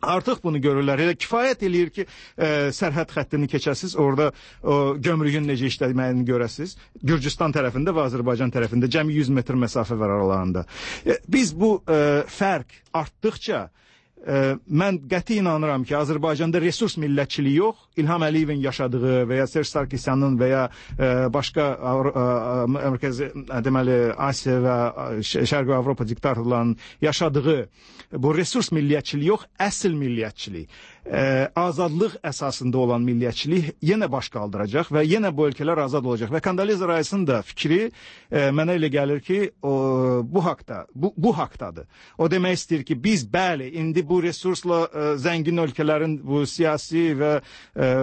Artıq bunu görürlər. Elə kifayət eləyir ki, e, sərhəd xəttini keçəsiz, orada o gömrüyün necə işləməyini görəsiz. Gürcüstan tərəfində və Azərbaycan tərəfində cəmi yüz metr məsafə var aralarında. E, biz bu e, fərq artdıqca e, mən qəti inanıram ki, Azərbaycanda resurs millətçiliyi yox, İlham Əliyevin yaşadığı və ya Serj Sarkisyanın və ya e, başqa Mərkəzi, deməli, Asiya və Şərqi Avropa diktatorlarının yaşadığı bu resurs milliyetçiliği yox, əsl milliyetçilik. Ee, azadlıq əsasında olan milliyetçilik yenə baş qaldıracaq və yenə bu ölkələr azad olacaq. Və Kondoliza Rice'ın da fikri e, mənə elə gəlir ki, o, bu haqda, bu, bu haqdadır. O demək istəyir ki, biz bəli, indi bu resursla e, zəngin ölkələrin bu siyasi və e,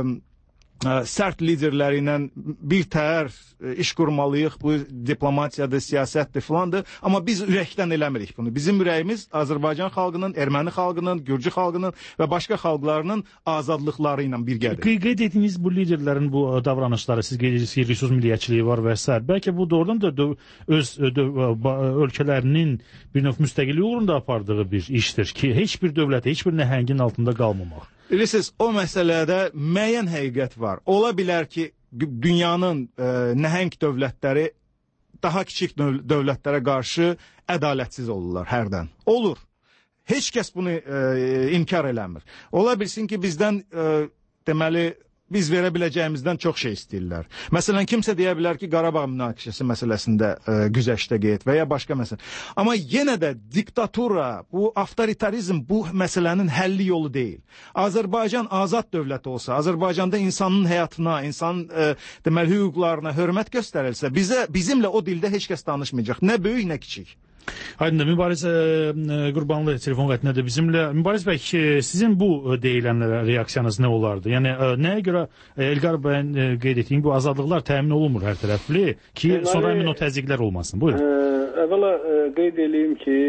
sərt liderləri ilə bir təhər iş qurmalıyıq, bu diplomatiyadır, siyasətdir filandır. Amma biz ürəkdən eləmirik bunu. Bizim ürəyimiz Azərbaycan xalqının, Erməni xalqının, Gürcü xalqının və başqa xalqlarının azadlıqları ilə birgədir. Qeyd etdiniz bu liderlərin bu davranışları, siz qeyd edirsiniz ki, resurs milliyyətçiliyi var və s. Bəlkə bu doğrudan da döv, öz döv, ölkələrinin bir növ müstəqilliyi uğrunda apardığı bir işdir ki, heç bir dövlətə, heç bir nəhəngin altında qalmamaq. Bilirsiniz, o məsələdə müəyyən həqiqət var. Ola bilər ki, dünyanın e, nəhəng dövlətləri daha kiçik dövlətlərə qarşı ədalətsiz olurlar hərdən. Olur. Heç kəs bunu e, inkar eləmir. Ola bilsin ki, bizdən e, deməli, biz verə biləcəyimizdən çox şey istəyirlər. Məsələn, kimsə deyə bilər ki, Qarabağ münaqişəsi məsələsində e, güzəştə qeyd və ya başqa məsələ. Amma yenə də diktatura, bu avtoritarizm bu məsələnin həlli yolu deyil. Azərbaycan azad dövlət olsa, Azərbaycanda insanın həyatına, insanın e, deməli hüquqlarına hörmət göstərilsə, bizə bizimlə o dildə heç kəs danışmayacaq. Nə böyük, nə kiçik. Aydın, Mübariz e, Qurbanlı telefon qətnədir bizimlə. Mübariz bəy, e, sizin bu deyilənlərə reaksiyanız nə olardı? Yəni, e, nəyə görə e, Elqar bəyin e, qeyd etdiyin bu azadlıqlar təmin olunmur hər tərəfli ki, deməli, sonra həmin o təzyiqlər olmasın? Buyurun. E, əvvəla e, qeyd edeyim ki,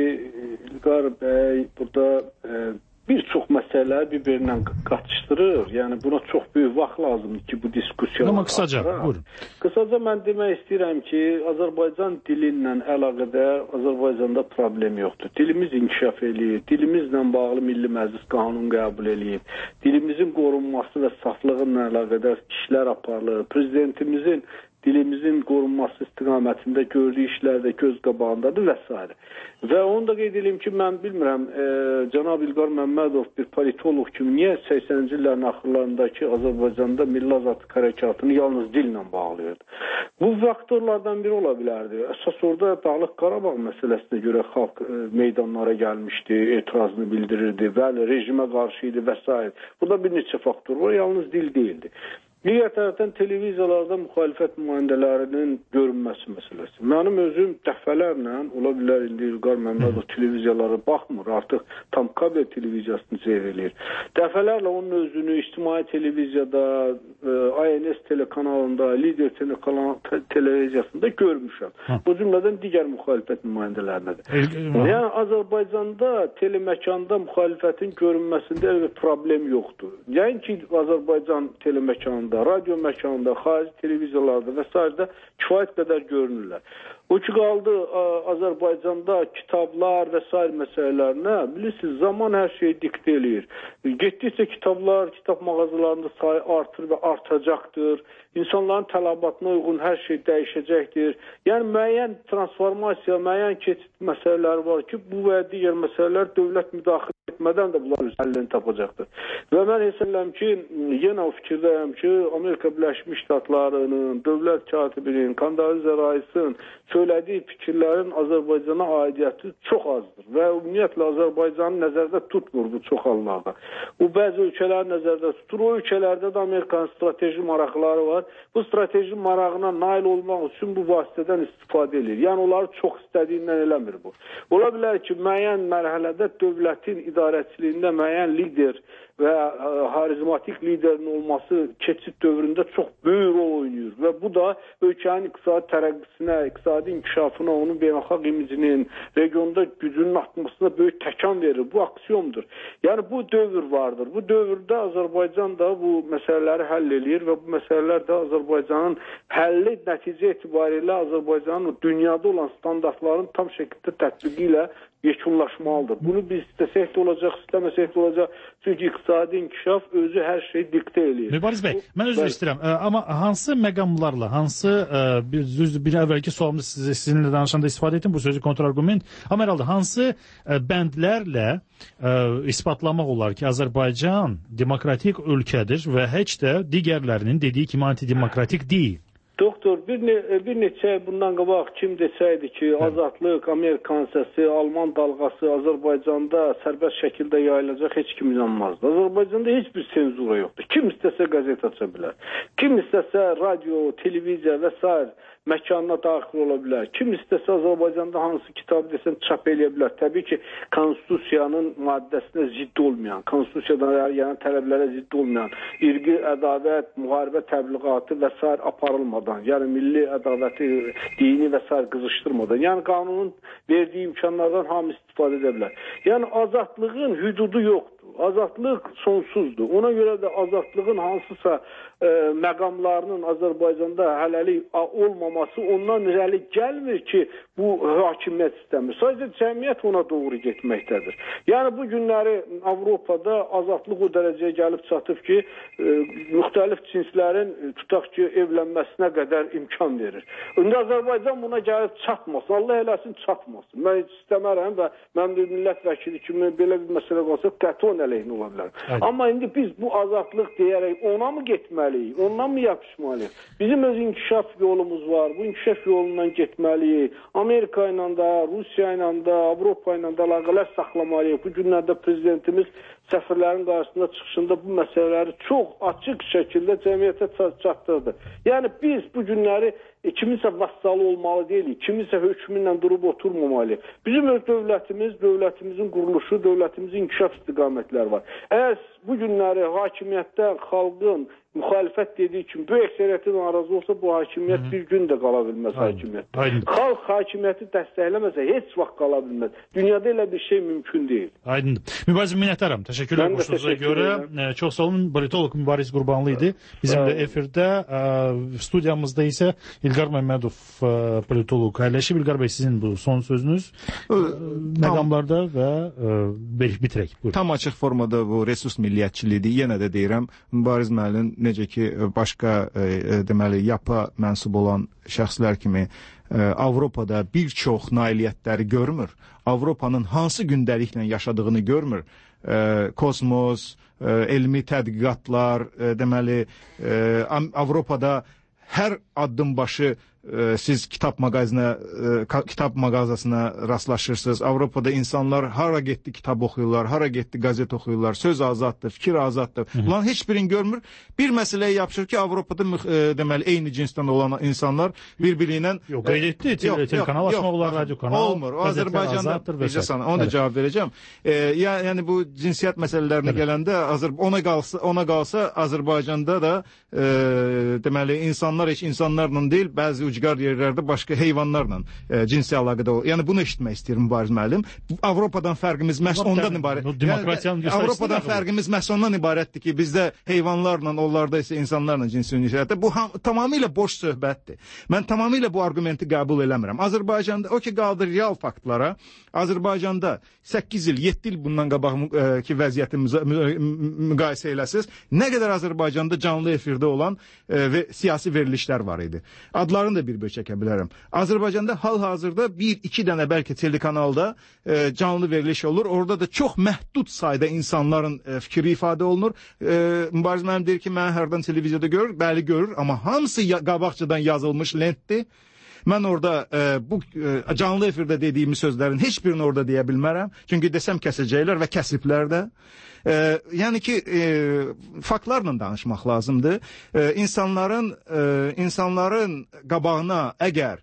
Elqar bəy burada e, bir çox məsələlər bir-birindən qatışdırır. Yəni, buna çox böyük vaxt lazımdır ki, bu diskusiyalar... Amma qısaca, buyurun. Qısaca mən demək istəyirəm ki, Azərbaycan dilinlə əlaqədar Azərbaycanda problem yoxdur. Dilimiz inkişaf eləyir, dilimizlə bağlı Milli Məclis qanun qəbul eləyib, dilimizin qorunması və saflığınla əlaqədar işlər aparılır, prezidentimizin dilimizin qorunması istiqamətində gördüyü işlər də göz qabağındadır və s. Və onu da qeyd edeyim ki, mən bilmirəm, e, cənab İlqar Məmmədov bir politoloq kimi niyə səksəninci illərin axırlarındakı Azərbaycanda milli azadlıq hərəkatını yalnız dillə bağlayırdı. Bu faktorlardan biri ola bilərdi. Əsas orada Dağlıq Qarabağ məsələsinə görə xalq e, meydanlara gəlmişdi, etirazını bildirirdi, bəli, rejimə qarşı idi və s. Burada bir neçə faktor var, yalnız dil deyildi. Digər tərəfdən televiziyalarda müxalifət nümayəndələrinin görünməsi məsələsi. Mənim özüm dəfələrlə, ola bilər indi İlqar Məmmədov televiziyalara baxmır, artıq tam kabel televiziyasını seyr edir. Dəfələrlə onun özünü ictimai televiziyada, I N S telekanalında, Lider televiziyasında görmüşəm. Bu cümlədən digər müxalifət nümayəndələrinə də. Yəni Azərbaycanda teleməkanda müxalifətin görünməsində bir problem yoxdur. Yəni ki, Azərbaycan teleməkanında, radyo məkanında, xarici televiziyalarda və s. kifayət qədər görünürlər. O ki, qaldı Azərbaycanda kitablar və s. məsələlərinə, bilirsiniz, zaman hər şeyi diktə eləyir. Getdikcə kitablar, kitab mağazalarında sayı artır və artacaqdır. İnsanların tələbatına uyğun hər şey dəyişəcəkdir. Yəni, müəyyən transformasiya, müəyyən keçid məsələləri var ki, bu və digər məsələlər dövlət müdaxilə etmədən də bunlar öz həllini tapacaqdır. Və mən hesablayıram ki, yenə o fikirdəyəm ki, Amerika Birləşmiş Ştatlarının, dövlət katibinin, Kondoliza Rice'ın söylədiyi fikirlərin Azərbaycana aidiyyəti çox azdır və ümumiyyətlə Azərbaycanı nəzərdə tutmur bu çox hallarda. Bu bəzi ölkələr nəzərdə tutur, o ölkələrdə də Amerikanın strateji maraqları var. Bu strateji marağına nail olmaq üçün bu vasitədən istifadə edir. Yəni, onları çox istədiyindən eləmir bu. Ola bilər ki, müəyyən mərhələdə dövlətin idarəçiliyində müəyyən lider və harizmatik liderin olması keçid dövründə çox böyük rol oynayır və bu da ölkənin iqtisadi tərəqqisinə, iqtisadi inkişafına, onun beynəlxalq imicinin, regionda gücünün artmasına böyük təkan verir. Bu aksiyondur. Yəni bu dövr vardır. Bu dövrdə Azərbaycan da bu məsələləri həll edir və bu məsələlər də Azərbaycanın həlli nəticə etibarilə Azərbaycanın dünyada olan standartların tam şəkildə tətbiqi ilə yekunlaşmalıdır. Bunu biz istəsək də olacaq, istəməsək də olacaq. Çünki iqtisadi inkişaf özü hər şeyi diktə eləyir. Mübariz bəy, mən özür istəyirəm. Amma hansı məqamlarla, hansı bir, bir əvvəlki sualımda sizinlə danışanda istifadə etdim bu sözü kontrargument. Amma herhalde hansı bəndlərlə ispatlamaq olar ki, Azərbaycan demokratik ölkədir və heç də digərlərinin dediyi kimi antidemokratik deyil? Doktor, bir, ne, bir neçə bundan qabaq kim desəydi ki, azadlıq, Amerikan səsi, Alman dalğası Azərbaycanda sərbəst şəkildə yayılacaq, heç kim inanmazdı. Azərbaycanda heç bir senzura yoxdur. Kim istəsə qəzet aça bilər. Kim istəsə radio, televiziya və s. məkanına daxil ola bilər. Kim istəsə Azərbaycanda hansı kitabı desən çap eləyə bilər. Təbii ki, konstitusiyanın maddəsinə zidd olmayan, konstitusiyadan yəni tələblərə zidd olmayan, irqi ədavət, müharibə təbliğatı və s. aparılmadan, yəni milli ədavəti, dini və s. qızışdırmadan, yəni qanunun verdiyi imkanlardan hamı istifadə edə bilər. Yəni azadlığın hüdudu yoxdur. Azadlıq sonsuzdur. Ona görə də azadlığın hansısa e, məqamlarının Azərbaycanda hələlik olmaması ondan irəli gəlmir ki, bu hakimiyyət istəmir. Sadəcə cəmiyyət ona doğru getməkdədir. Yəni bu günləri Avropada azadlıq o dərəcəyə gəlib çatıb ki, e, müxtəlif cinslərin tutaq ki, evlənməsinə qədər imkan verir. İndi Azərbaycan buna gəlib çatmasın. Allah eləsin çatmasın. Mən heç istəmərəm və mən bir millət vəkili kimi belə bir məsələ qalsa qəton əleyhinə ola bilər. Evet. Amma indi biz bu azadlıq deyərək ona mı getməliyik? Ondan mı yapışmalıyıq? Bizim öz inkişaf yolumuz var. Bu inkişaf yolundan getməliyik. Amerika ilə də, Rusiya ilə də, Avropa ilə də əlaqələr saxlamalıyıq. Bu günlərdə prezidentimiz səfirlərin qarşısında çıxışında bu məsələləri çox açıq şəkildə cəmiyyətə çatdırdı. Yəni biz bu günləri e, kiminsə vassalı olmalı deyilik, kiminsə hökmünlə durub oturmamalıyıq. Bizim öz dövlətimiz, dövlətimizin quruluşu, dövlətimizin inkişaf istiqamətləri var. Əgər bu günləri hakimiyyətdə xalqın müxalifət dediyi kimi bu əksəriyyəti narazı olsa bu hakimiyyət bir gün də qala bilməz hakimiyyətdə. Xalq hakimiyyəti dəstəkləməsə heç vaxt qala bilməz. Dünyada elə bir şey mümkün deyil. Aydındır. Mübariz minnətdaram. Təşəkkürlər qoşduğunuza görə. Ederim. Çox sağ olun. Politolog Mübariz Qurbanlı idi. Bizimlə efirdə, studiyamızda isə İlqar Məmmədov politolog əyləşib. İlqar bəy, sizin bu son sözünüz məqamlarda və bitirək. Buyurun. Tam açıq formada bu resurs milliyyətçiliyidir. Yenə də deyirəm, Mübariz müəllim necə ki başqa e, deməli yapa mənsub olan şəxslər kimi e, Avropada bir çox nailiyyətləri görmür. Avropanın hansı gündəliklə yaşadığını görmür. E, kosmos, e, elmi tədqiqatlar, e, deməli e, Avropada hər addım başı e, siz kitab mağazinə, e, kitab mağazasına rastlaşırsınız. Avropada insanlar hara getdi kitab oxuyurlar, hara getdi qəzet oxuyurlar. Söz azaddır, fikir azaddır. Bunların heç birini görmür. Bir məsələyə yapışır ki, Avropada e, deməli eyni cinsdən olan insanlar bir-biri ilə yox, qeyd etdi. Tel, tel kanal açmaq olar, radio kanal. Olmur. O Azərbaycanda necə sana ona da cavab verəcəm. E, yəni bu cinsiyyət məsələlərinə evet. Gələndə Azər ona qalsa, ona qalsa Azərbaycanda da e, deməli insanlar heç insanlarla deyil, bəzi ucqar yerlərdə başqa heyvanlarla e, cinsi əlaqədə olur. Yəni bunu eşitmək istəyirəm Mübariz müəllim. Avropadan fərqimiz məhz ondan ibarət. Yəni, Avropadan fərqimiz məhz ondan ibarətdir ki, bizdə heyvanlarla, onlarda isə insanlarla cinsi ünsiyyətdə. Bu tamamilə boş söhbətdir. Mən tamamilə bu argumenti qəbul eləmirəm. Azərbaycanda o ki qaldı real faktlara. Azərbaycanda səkkiz il, yeddi il bundan qabaqki vəziyyətimizi müqayisə eləsiniz. Nə qədər Azərbaycanda canlı efirdə olan e, və siyasi verilişlər var idi. Adlarını da bir-bir çəkə bilərəm. Azərbaycanda hal-hazırda bir, iki dənə bəlkə telekanalda e, canlı veriliş olur. Orada da çox məhdud sayda insanların e, fikri ifadə olunur. E, Mübariz müəllim deyir ki, mən hərdən televiziyada görür, bəli görür, amma hamısı ya qabaqcadan yazılmış lentdir. Mən orada e, bu e, canlı efirdə dediyim sözlərin heç birini orada deyə bilmərəm. Çünki desəm kəsəcəklər və kəsiblər də. E, yəni ki, e, faktlarla danışmaq lazımdır. E, insanların e, insanların qabağına əgər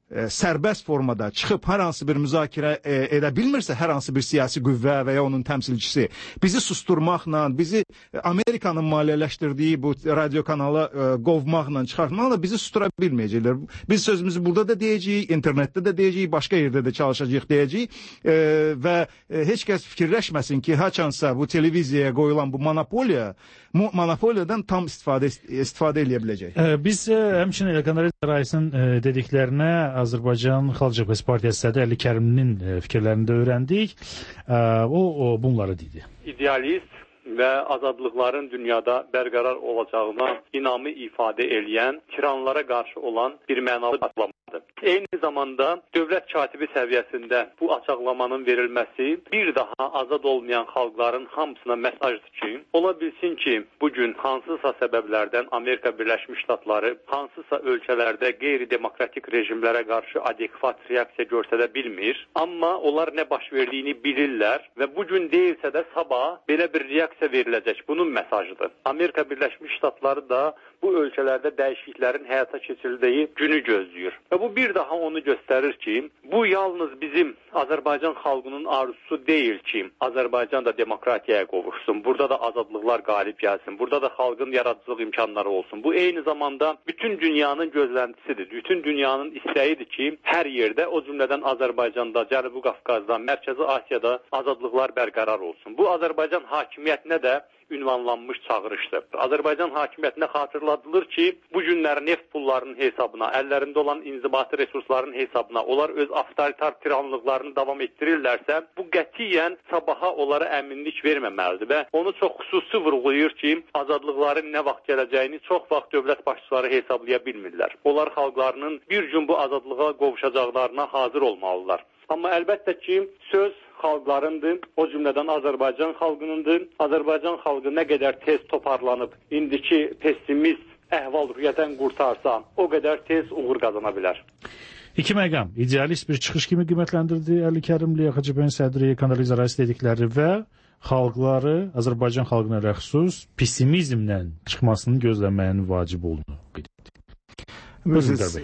e, sərbəst formada çıxıb hər hansı bir müzakirə e, edə bilmirsə, hər hansı bir siyasi qüvvə və ya onun təmsilçisi bizi susturmaqla, bizi Amerikanın maliyyələşdirdiyi bu radio kanalı e, qovmaqla, çıxartmaqla bizi sustura bilməyəcəklər. Biz sözümüzü burada da deyəcəyik, internetdə də deyəcəyik, başqa yerdə də çalışacağıq deyəcəyik e, və e, heç kəs fikirləşməsin ki, haçansa bu televiziyaya qoyulan bu monopoliya, bu monopoliyadan tam istifadə istifadə edə biləcək. E, biz e, həmçinin Qandaliza Rais'in e, dediklərinə Azərbaycan Xalq Cəbhəsi Partiyası sədri Əli Kərimlinin e, fikirlərini də öyrəndik. E, o, o bunları dedi. İdealist və azadlıqların dünyada bərqərar olacağına inamı ifadə eləyən, tiranlara qarşı olan bir mənalı açıqlamadır. Eyni zamanda dövlət katibi səviyyəsində bu açıqlamanın verilməsi bir daha azad olmayan xalqların hamısına mesajdır ki, ola bilsin ki, bugün hansısa səbəblərdən Amerika Birləşmiş Ştatları hansısa ölkələrdə qeyri-demokratik rejimlərə qarşı adekvat reaksiya göstərə bilmir, amma onlar nə baş verdiyini bilirlər və bugün deyilsə də sabah belə bir reaksiya veriləcək. Bunun mesajıdır. Amerika Birləşmiş Ştatları da bu ölkələrdə dəyişikliklərin həyata keçirildiyi günü gözləyir. Və bu bir daha onu göstərir ki, bu yalnız bizim Azərbaycan xalqının arzusu deyil ki, Azərbaycan da demokratiyaya qovuşsun, burada da azadlıqlar qalib gəlsin, burada da xalqın yaradıcılıq imkanları olsun. Bu eyni zamanda bütün dünyanın gözləntisidir, bütün dünyanın istəyidir ki, hər yerdə, o cümlədən Azərbaycanda, Cənubi Qafqazda, Mərkəzi Asiyada azadlıqlar bərqərar olsun. Bu Azərbaycan hakimiyyətinə də ünvanlanmış çağırışdır. Azərbaycan hakimiyyətinə xatırladılır ki, bu günlər neft pullarının hesabına, əllərində olan inzibati resursların hesabına, onlar öz avtoritar tiranlıqlarını davam etdirirlərsə, bu qətiyyən sabaha onlara əminlik verməməlidir və onu çox xüsusi vurğulayır ki, azadlıqların nə vaxt gələcəyini çox vaxt dövlət başçıları hesablaya bilmirlər. Onlar xalqlarının bir gün bu azadlığa qovuşacaqlarına hazır olmalılar. Amma əlbəttə ki, söz xalqlarındır, o cümlədən Azərbaycan xalqınındır. Azərbaycan xalqı nə qədər tez toparlanıb, indiki pessimist əhval-ruhiyyədən qurtarsa, o qədər tez uğur qazana bilər. İki məqam, idealist bir çıxış kimi qiymətləndirdi Əli Kərimli, X C P-nin sədri Qandaliza Rais dedikləri və xalqları, Azərbaycan xalqına rəxsus pessimizmlə çıxmasını gözləməyin vacib olduğunu qeyd etdi. Bilirsiniz,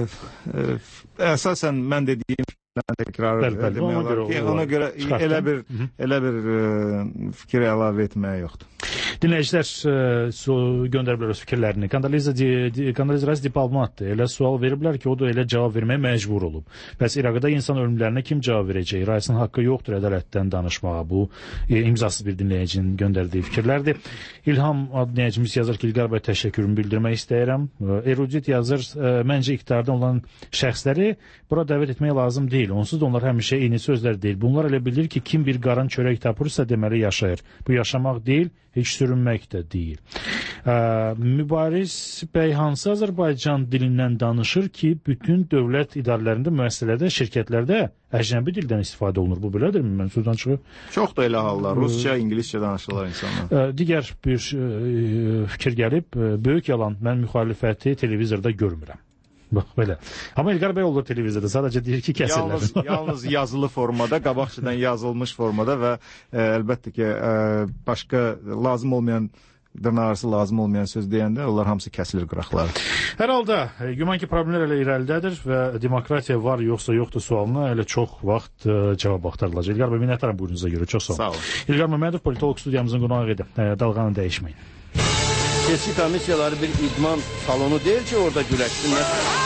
əsasən mən dediyim təkrar etmək olar ki, ona görə elə bir, elə bir fikir əlavə etməyə yoxdur. Dinləyicilər göndəriblər öz fikirlərini. Qandaliza Rais diplomatdır. Elə sual veriblər ki, o da elə cavab verməyə məcbur olub. Bəs İraqda insan ölümlərinə kim cavab verəcək? Raisin haqqı yoxdur ədalətdən danışmağa. Bu imzasız bir dinləyicinin göndərdiyi fikirlərdir. İlham adlı dinləyicimiz yazır ki, İlqar bəy təşəkkürümü bildirmək istəyirəm. Erudit yazır, məncə iqtidarda olan şəxsləri bura dəvət etmək lazım deyil. Onsuz da onlar həmişə eyni sözlər deyil. Bunlar elə bilir ki, kim bir qaran çörək tapırsa deməli yaşayır. Bu yaşamaq deyil, heç sürünmək də deyil. Ə, Mübariz bəy hansı Azərbaycan dilindən danışır ki, bütün dövlət idarələrində, müəssisələrdə, şirkətlərdə əcnəbi dildən istifadə olunur. Bu belədirmi? Mən sözdən çıxıb. Çox da elə hallar. Rusca, İngiliscə danışırlar insanlar. Ə, digər bir ə, fikir gəlib. Ə, böyük yalan. Mən müxalifəti televizorda görmürəm. Bax, belə. Amma İlqar bəy olur televizorda. Sadəcə deyir ki, kəsirlər. Yalnız, yalnız yazılı formada, qabaqçıdan yazılmış formada və ə, əlbəttə ki, ə, başqa lazım olmayan, dırnaqarası lazım olmayan söz deyəndə onlar hamısı kəsilir qıraqları. Hər halda, güman ki, problemlər elə irəlidədir və demokratiya var, yoxsa yoxdur sualına elə çox vaxt ə, cavab axtarılacaq. İlqar bəy, minnətdaram buyurunuza görə. Çox sağ olun. Sağ olun. İlqar Məmmədov, politolog studiyamızın qonağı idi. Dalğanı dəyişməyin. Seçki komissiyaları bir idman salonu deyil ki, orada güləşsinlər.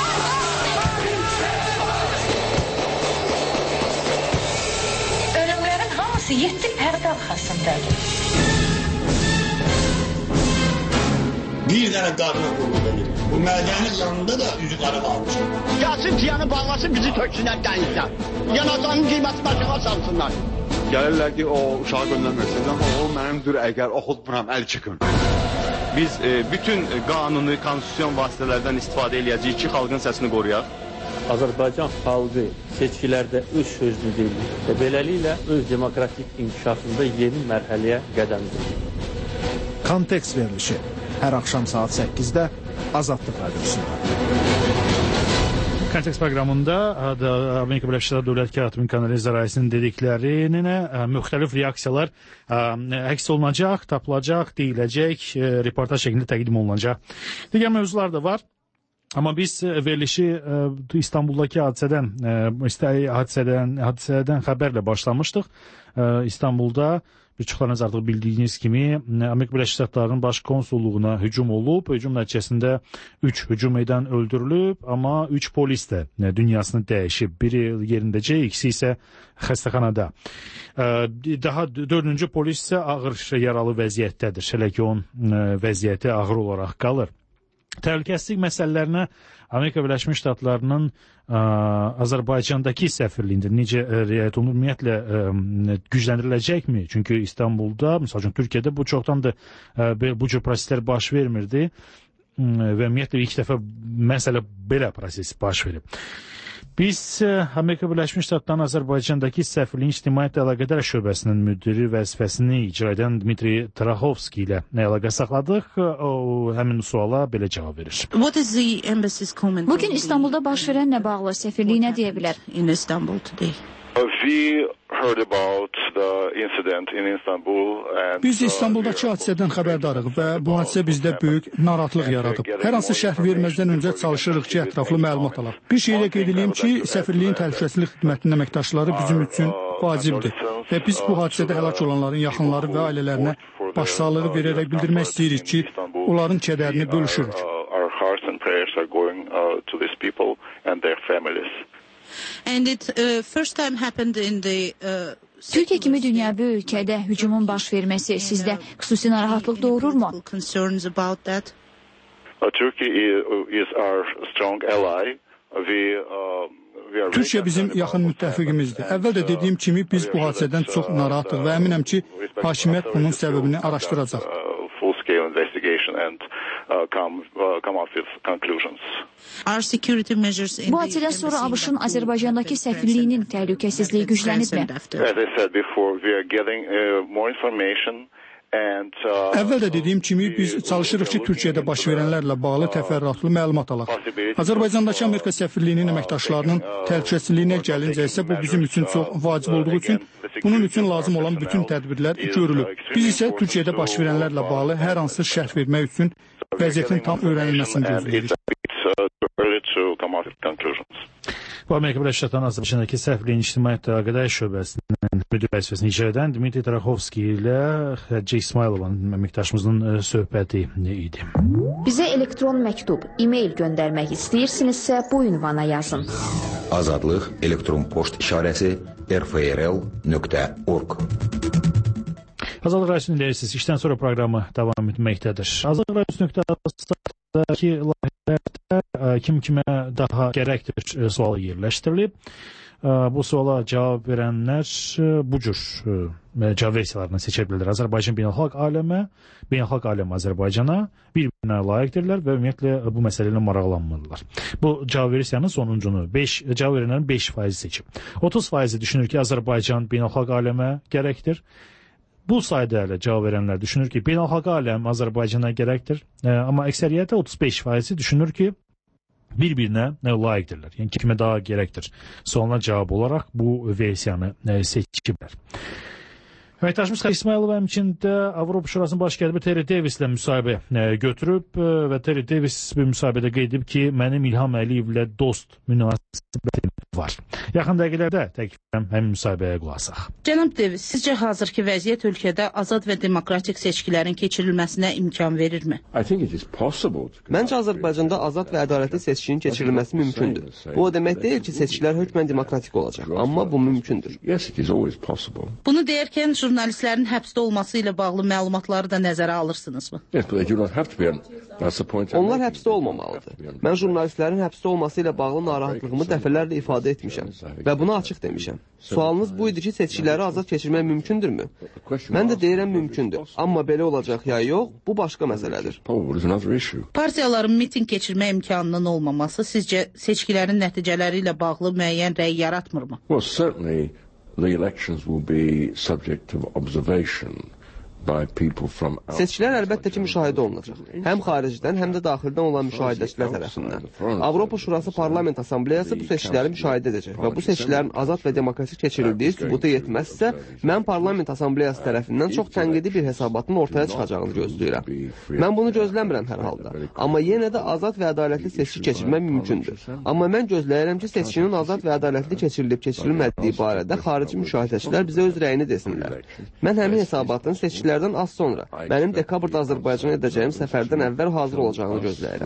Ölümlərin hamısı yeddi pərdə arxasındadır. Bir dənə qadına qurulur. Bu mədənin yanında da üzü qara qalmışdır. Gəlsin tiyanı bağlasın, bizi töksünlər dənizdən. Yanacağının qiymətini aşağı salsınlar. Gəlirlər ki, o uşağı göndərməsin, amma o mənimdir, əgər oxutmuram, əl çıxın. Biz e, bütün qanuni, konstitusyon vasitələrdən istifadə eləyəcəyik ki, xalqın səsini qoruyaq. Azərbaycan xalqı seçkilərdə öz sözünü deyir və beləliklə öz demokratik inkişafında yeni mərhələyə qədəm qoyur. Kontekst verilişi hər axşam saat səkkizdə Azadlıq Radiosunda. Kontekst proqramında Amerika Birləşmiş Ştatları Dövlət Katibi Qandaliza Rais'in dediklərinə müxtəlif reaksiyalar əks olunacaq, tapılacaq, deyiləcək, reportaj şəklində təqdim olunacaq. Digər mövzular da var. Amma biz verilişi e, İstanbuldakı hadisədən, e, hadisədən, hadisədən xəbərlə başlamışdıq. E, İstanbulda bir çoxlarınız artıq bildiyiniz kimi Amerika Birləşmiş Ştatlarının baş konsulluğuna hücum olub. Hücum nəticəsində üç hücum edən öldürülüb, amma üç polis də e, dünyasını dəyişib. Biri yerindəcə, ikisi isə xəstəxanada. E, daha dördüncü polis isə ağır yaralı vəziyyətdədir. Hələ ki, onun e, vəziyyəti ağır olaraq qalır. Təhlükəsizlik məsələlərinə Amerika Birləşmiş Ştatlarının ə, Azərbaycandakı səfirliyində necə riayət olunur, ümumiyyətlə ə, gücləndiriləcəkmi? Çünki İstanbulda, məsəl üçün Türkiyədə bu çoxdandır ə, bu cür proseslər baş vermirdi və ümumiyyətlə ilk dəfə məsələ belə proses baş verib. Biz Amerika Birləşmiş Ştatlarının Azərbaycandakı səfirliyin ictimaiyyətlə əlaqədar şöbəsinin müdiri vəzifəsini icra edən Dmitri Tarahovski ilə əlaqə saxladıq. O həmin suala belə cavab verir. Bugün İstanbulda baş verən nə bağlı səfirliyi nə deyə bilər? In Istanbul today. We heard about the incident in Istanbul and Biz İstanbuldakı hadisədən xəbərdarıq və bu hadisə bizdə böyük narahatlıq yaradıb. Hər hansı şərh verməzdən öncə çalışırıq ki, ətraflı məlumat alaq. Bir şeylə qeyd edeyim ki, səfirliyin təhlükəsizlik xidmətinin əməkdaşları bizim üçün vacibdir və biz bu hadisədə həlak olanların yaxınları və ailələrinə başsağlığı verərək bildirmək istəyirik ki, onların kədərini bölüşürük. Our hearts and prayers are going uh, to these people and their families. And it uh, first time happened in the uh, Türkiyə kimi dünyəvi ölkədə hücumun baş verməsi sizdə xüsusi narahatlıq doğururmu? Concerns about that. Uh, Turkey is our strong ally. We uh, Türkiyə bizim yaxın müttəfiqimizdir. Əvvəl də dediyim kimi biz bu hadisədən çox narahatlıq və əminəm ki, hakimiyyət bunun səbəbini araşdıracaq. Full-scale investigation and uh, come, uh, come up with conclusions. Bu hadisədən sonra ABŞ-ın Azərbaycandakı səfirliyinin təhlükəsizliyi güclənibmi? As I said before, we are getting uh, more information. And, uh, Əvvəl də dediyim kimi biz çalışırıq ki, Türkiyədə baş verənlərlə bağlı təfərrüatlı məlumat alaq. Azərbaycandakı Amerika səfirliyinin əməkdaşlarının təhlükəsizliyinə gəlincə isə bu bizim üçün çox vacib olduğu üçün bunun üçün lazım olan bütün tədbirlər görülüb. Biz isə Türkiyədə baş verənlərlə bağlı hər hansı şərh vermək üçün vəziyyətin tam öyrənilməsini gözləyirik. Bu Amerika Birləşmiş Ştatlarının Azərbaycandakı səfirliyin ictimaiyyətlə əlaqədar şöbəsinin müdiri vəzifəsini icra edən Dmitri Tarahovski ilə Xədicə İsmayılovanın əməkdaşımızın söhbəti idi. Bizə elektron məktub, e-mail göndərmək istəyirsinizsə bu ünvana yazın. Azadlıq elektron poçt işarəsi r f r l nöqtə org. Azadlıq Radiosu'nu dinləyirsiniz. İşdən sonra proqramı davam etməkdədir. Azadlıq Radiosu nöqtə org'daki layihələrdə kim kimə daha gərəkdir sualı yerləşdirilib. Bu suala cavab verənlər bu cür cavab versiyalarını seçə bilərlər. Azərbaycan beynəlxalq aləmə, beynəlxalq aləm Azərbaycana bir-birinə layiqdirlər və ümumiyyətlə bu məsələ ilə maraqlanmırlar. Bu cavab versiyanın sonuncunu beş cavab verənlərin beş faizi seçib. otuz faizi düşünür ki, Azərbaycan beynəlxalq aləmə gərəkdir. Bu sayda ilə cavab verənlər düşünür ki, beynəlxalq aləm Azərbaycana gərəkdir. Amma əksəriyyətə otuz beş faizi düşünür ki, bir-birinə layiqdirlər. Yəni kimə daha gərəkdir. Sualına cavab olaraq bu versiyanı seçiblər. Əməkdaşımız Xədicə İsmayılova həmçində Avropa Şurasının baş katibi Terry Davis ilə müsahibə götürüb və Terry Davis bir müsahibədə qeyd edib ki, mənim İlham Əliyevlə dost münasibətim var. Yaxın dəqiqələrdə təklifəm həmin müsahibəyə qulaq asaq. Cənab Davis, sizcə hazırki vəziyyət ölkədə azad və demokratik seçkilərin keçirilməsinə imkan verirmi? Məncə Azərbaycanda azad və ədalətli seçkinin keçirilməsi mümkündür. Bu o demək deyil ki, seçkilər hökmən demokratik olacaq, amma bu mümkündür. Bunu deyərkən jurnalistlərin həbsdə olması ilə bağlı məlumatları da nəzərə alırsınızmı? Onlar həbsdə olmamalıdır. Mən jurnalistlərin həbsdə olması ilə bağlı narahatlığımı dəfələrlə ifadə etmişəm və bunu açıq demişəm. Sualınız bu idi ki, seçkiləri azad keçirmək mümkündürmü? Mən də deyirəm mümkündür. Amma belə olacaq ya yox, bu başqa məsələdir. Partiyaların miting keçirmə imkanının olmaması sizcə seçkilərin nəticələri ilə bağlı müəyyən rəy yaratmırmı? The elections will be subject to observation Seçkilər əlbəttə ki, müşahidə olunacaq. Həm xaricdən, həm də daxildən olan müşahidəçilər tərəfindən. Avropa Şurası Parlament Assambleyası bu seçkiləri müşahidə edəcək və bu seçkilərin azad və demokratik keçirildiyi sübuta yetməzsə, mən Parlament Assambleyası tərəfindən çox tənqidi bir hesabatın ortaya çıxacağını gözləyirəm. Mən bunu gözləmirəm hər halda. Amma yenə də azad və ədalətli seçki keçirmək mümkündür. Amma mən gözləyirəm ki, seçkinin azad və ədalətli keçirilib keçirilmədiyi barədə xarici müşahidəçilər bizə öz rəyini desinlər. Mən həmin hesabatın seçkiləri dən az sonra mənim dekabrda Azərbaycana edəcəyim səfərdən əvvəl hazır olacağını gözləyirəm.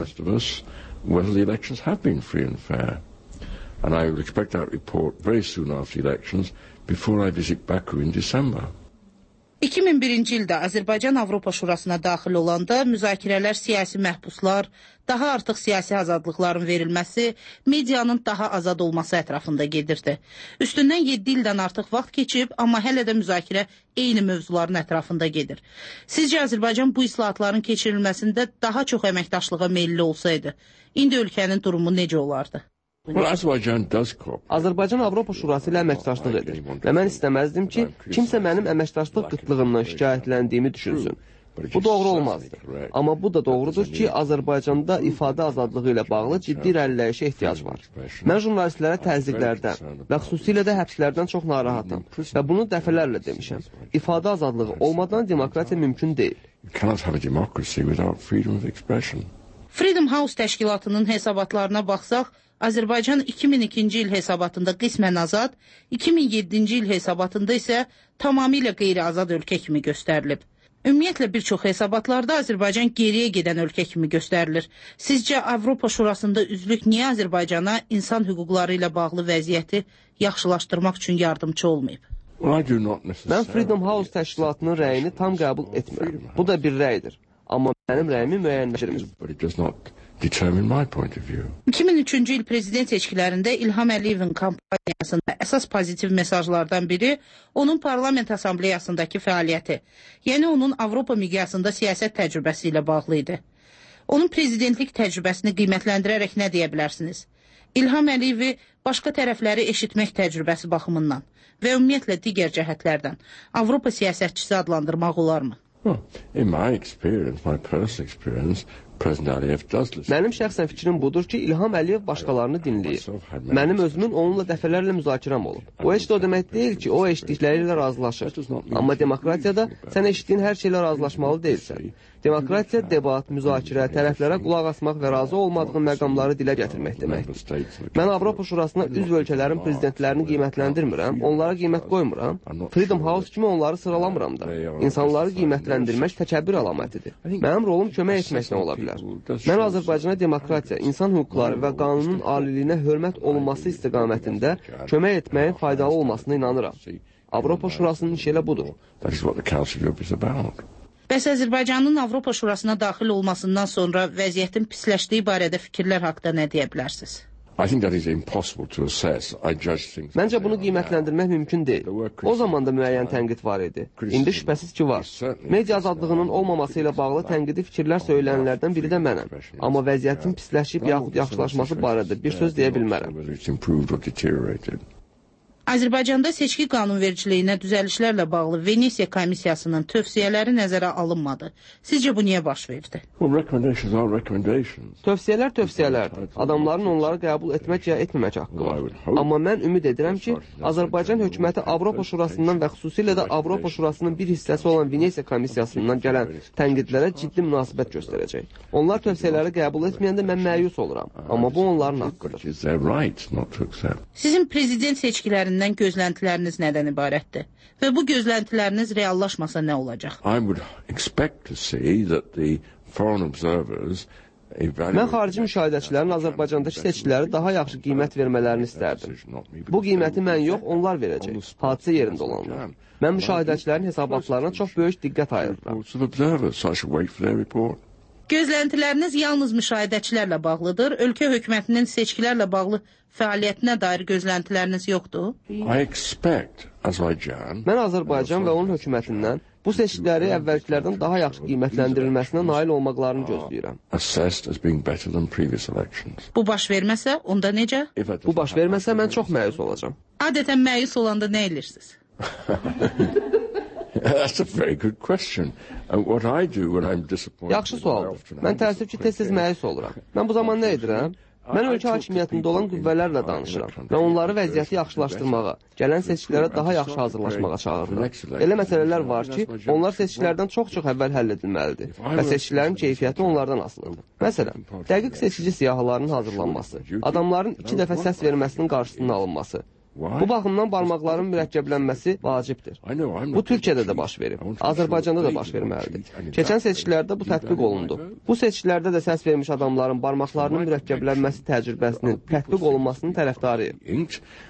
iki min birinci ildə Azərbaycan Avropa Şurasına daxil olanda müzakirələr siyasi məhbuslar, daha artıq siyasi azadlıqların verilməsi, medianın daha azad olması ətrafında gedirdi. Üstündən yeddi ildən artıq vaxt keçib, amma hələ də müzakirə eyni mövzuların ətrafında gedir. Sizcə Azərbaycan bu islahatların keçirilməsində daha çox əməkdaşlığa meyilli olsaydı, indi ölkənin durumu necə olardı? Azərbaycan Avropa Şurası ilə əməkdaşlıq edir və mən istəməzdim ki, kimsə mənim əməkdaşlıq qıtlığından şikayətləndiyimi düşünsün. Bu doğru olmazdı. Amma bu da doğrudur ki, Azərbaycanda ifadə azadlığı ilə bağlı ciddi irəliləyişə ehtiyac var. Mən jurnalistlərə təzyiqlərdən və xüsusilə də həbslərdən çox narahatam və bunu dəfələrlə demişəm. İfadə azadlığı olmadan demokratiya mümkün deyil. Freedom House təşkilatının hesabatlarına baxsaq, Azərbaycan iki min ikinci il hesabatında qismən azad, iki min yeddinci il hesabatında isə tamamilə qeyri-azad ölkə kimi göstərilib. Ümumiyyətlə bir çox hesabatlarda Azərbaycan geriyə gedən ölkə kimi göstərilir. Sizcə Avropa Şurasında üzvlük niyə Azərbaycana insan hüquqları ilə bağlı vəziyyəti yaxşılaşdırmaq üçün yardımcı olmayıb? Mən Freedom House təşkilatının rəyini tam qəbul etmirəm. Bu da bir rəydir. Amma mənim rəyimi müəyyənləşdirmir. iki min üçüncü il prezident seçkilərində İlham Əliyevin kampaniyasında əsas pozitiv mesajlardan biri onun Parlament Assambleyasındakı fəaliyyəti, yəni onun Avropa miqyasında siyasət təcrübəsi ilə bağlı idi. Onun prezidentlik təcrübəsini qiymətləndirərək nə deyə bilərsiniz? İlham Əliyevi başqa tərəfləri eşitmək təcrübəsi baxımından və ümumiyyətlə digər cəhətlərdən Avropa siyasətçisi adlandırmaq olarmı? In my experience, my personal experience, President Aliyev does listen. Mənim şəxsən fikrim budur ki, İlham Əliyev başqalarını dinləyir. Mənim özümün onunla dəfələrlə müzakirəm olub. O heç də o demək deyil ki, o eşitdikləri ilə razılaşır. Amma demokratiyada sən eşitdiyin hər şeylə razılaşmalı deyilsən. Demokratiya, debat, müzakirə, tərəflərə qulaq asmaq və razı olmadığın məqamları dilə gətirmək deməkdir. Mən Avropa Şurasına üzv ölkələrin prezidentlərini qiymətləndirmirəm, onlara qiymət qoymuram. Freedom House kimi onları sıralamıram da. İnsanları qiymətləndirmək təkəbbür əlamətidir. Mənim rolum kömək etməklə ola bilər. Mən Azərbaycana demokratiya, insan hüquqları və qanunun aliliyinə hörmət olunması istiqamətində kömək etməyin faydalı olmasına inanıram. Avropa Şurasının işi elə budur. Bəs Azərbaycanın Avropa Şurasına daxil olmasından sonra vəziyyətin pisləşdiyi barədə fikirlər haqda nə deyə bilərsiniz? Məncə bunu qiymətləndirmək mümkün deyil. O zaman da müəyyən tənqid var idi. İndi şübhəsiz ki var. Media azadlığının olmaması ilə bağlı tənqidi fikirlər söylənlərdən biri də mənəm. Amma vəziyyətin pisləşib yaxud yaxşılaşması barədə bir söz deyə bilmərəm. Azərbaycanda seçki qanunvericiliyinə düzəlişlərlə bağlı Venesiya komissiyasının tövsiyələri nəzərə alınmadı. Sizcə bu niyə baş verdi? Tövsiyələr tövsiyələrdir. Adamların onları qəbul etmək ya etməmək haqqı var. Amma mən ümid edirəm ki, Azərbaycan hökuməti Avropa Şurasından və xüsusilə də Avropa Şurasının bir hissəsi olan Venesiya komissiyasından gələn tənqidlərə ciddi münasibət göstərəcək. Onlar tövsiyələri qəbul etməyəndə mən məyus oluram. Amma bu onların haqqıdır. Sizin prezident seçkilərində gözləntiləriniz nədən ibarətdir? Və bu gözləntiləriniz reallaşmasa nə olacaq? Mən xarici müşahidəçilərin Azərbaycandakı seçkiləri daha yaxşı qiymət vermələrini istərdim. Bu qiyməti mən yox, onlar verəcək. Hadisə yerində olanlar. Mən müşahidəçilərin hesabatlarına çox böyük diqqət ayırıram. Gözləntiləriniz yalnız müşahidəçilərlə bağlıdır. Ölkə hökumətinin seçkilərlə bağlı fəaliyyətinə dair gözləntiləriniz yoxdur? Mən Azərbaycan və onun hökumətindən bu seçkiləri əvvəlkilərdən daha yaxşı qiymətləndirilməsinə nail olmaqlarını gözləyirəm. Bu baş verməsə, onda necə? Bu baş verməsə, mən çox məyus olacam. Adətən məyus olanda nə edirsiniz? That's a very good question. And what I do when I'm disappointed... Yaxşı sualdır. Mən təəssüf ki, tez-tez məyus oluram. Mən bu zaman nə edirəm? Mən ölkə hakimiyyətində olan qüvvələrlə danışıram və onları vəziyyəti yaxşılaşdırmağa, gələn seçkilərə daha yaxşı hazırlaşmağa çağırıram. Elə məsələlər var ki, onlar seçkilərdən çox-çox əvvəl həll edilməlidir və seçkilərin keyfiyyəti onlardan asılıdır. Məsələn, dəqiq seçici siyahılarının hazırlanması, adamların iki dəfə səs verməsinin qarşısının alınması. Bu baxımdan barmaqların mürəkkəblənməsi vacibdir. Bu Türkiyədə də baş verib, Azərbaycanda da baş verməlidir. Keçən seçkilərdə bu tətbiq olundu. Bu seçkilərdə də səs vermiş adamların barmaqlarının mürəkkəblənməsi təcrübəsinin tətbiq olunmasının tərəfdarıyım.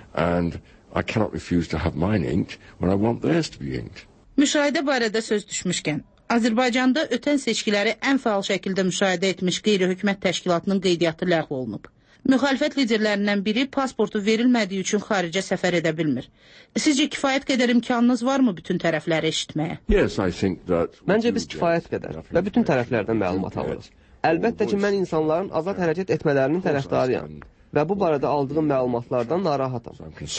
Müşahidə barədə söz düşmüşkən, Azərbaycanda ötən seçkiləri ən fəal şəkildə müşahidə etmiş qeyri-hökumət təşkilatının qeydiyyatı ləğv olunub. Müxalifət liderlərindən biri pasportu verilmədiyi üçün xaricə səfər edə bilmir. Sizcə kifayət qədər imkanınız varmı bütün tərəfləri eşitməyə? Yes, I think that... Məncə biz kifayət qədər və bütün tərəflərdən məlumat alırıq. Əlbəttə ki, mən insanların azad hərəkət etmələrinin tərəfdarıyam və bu barədə aldığım məlumatlardan narahatam.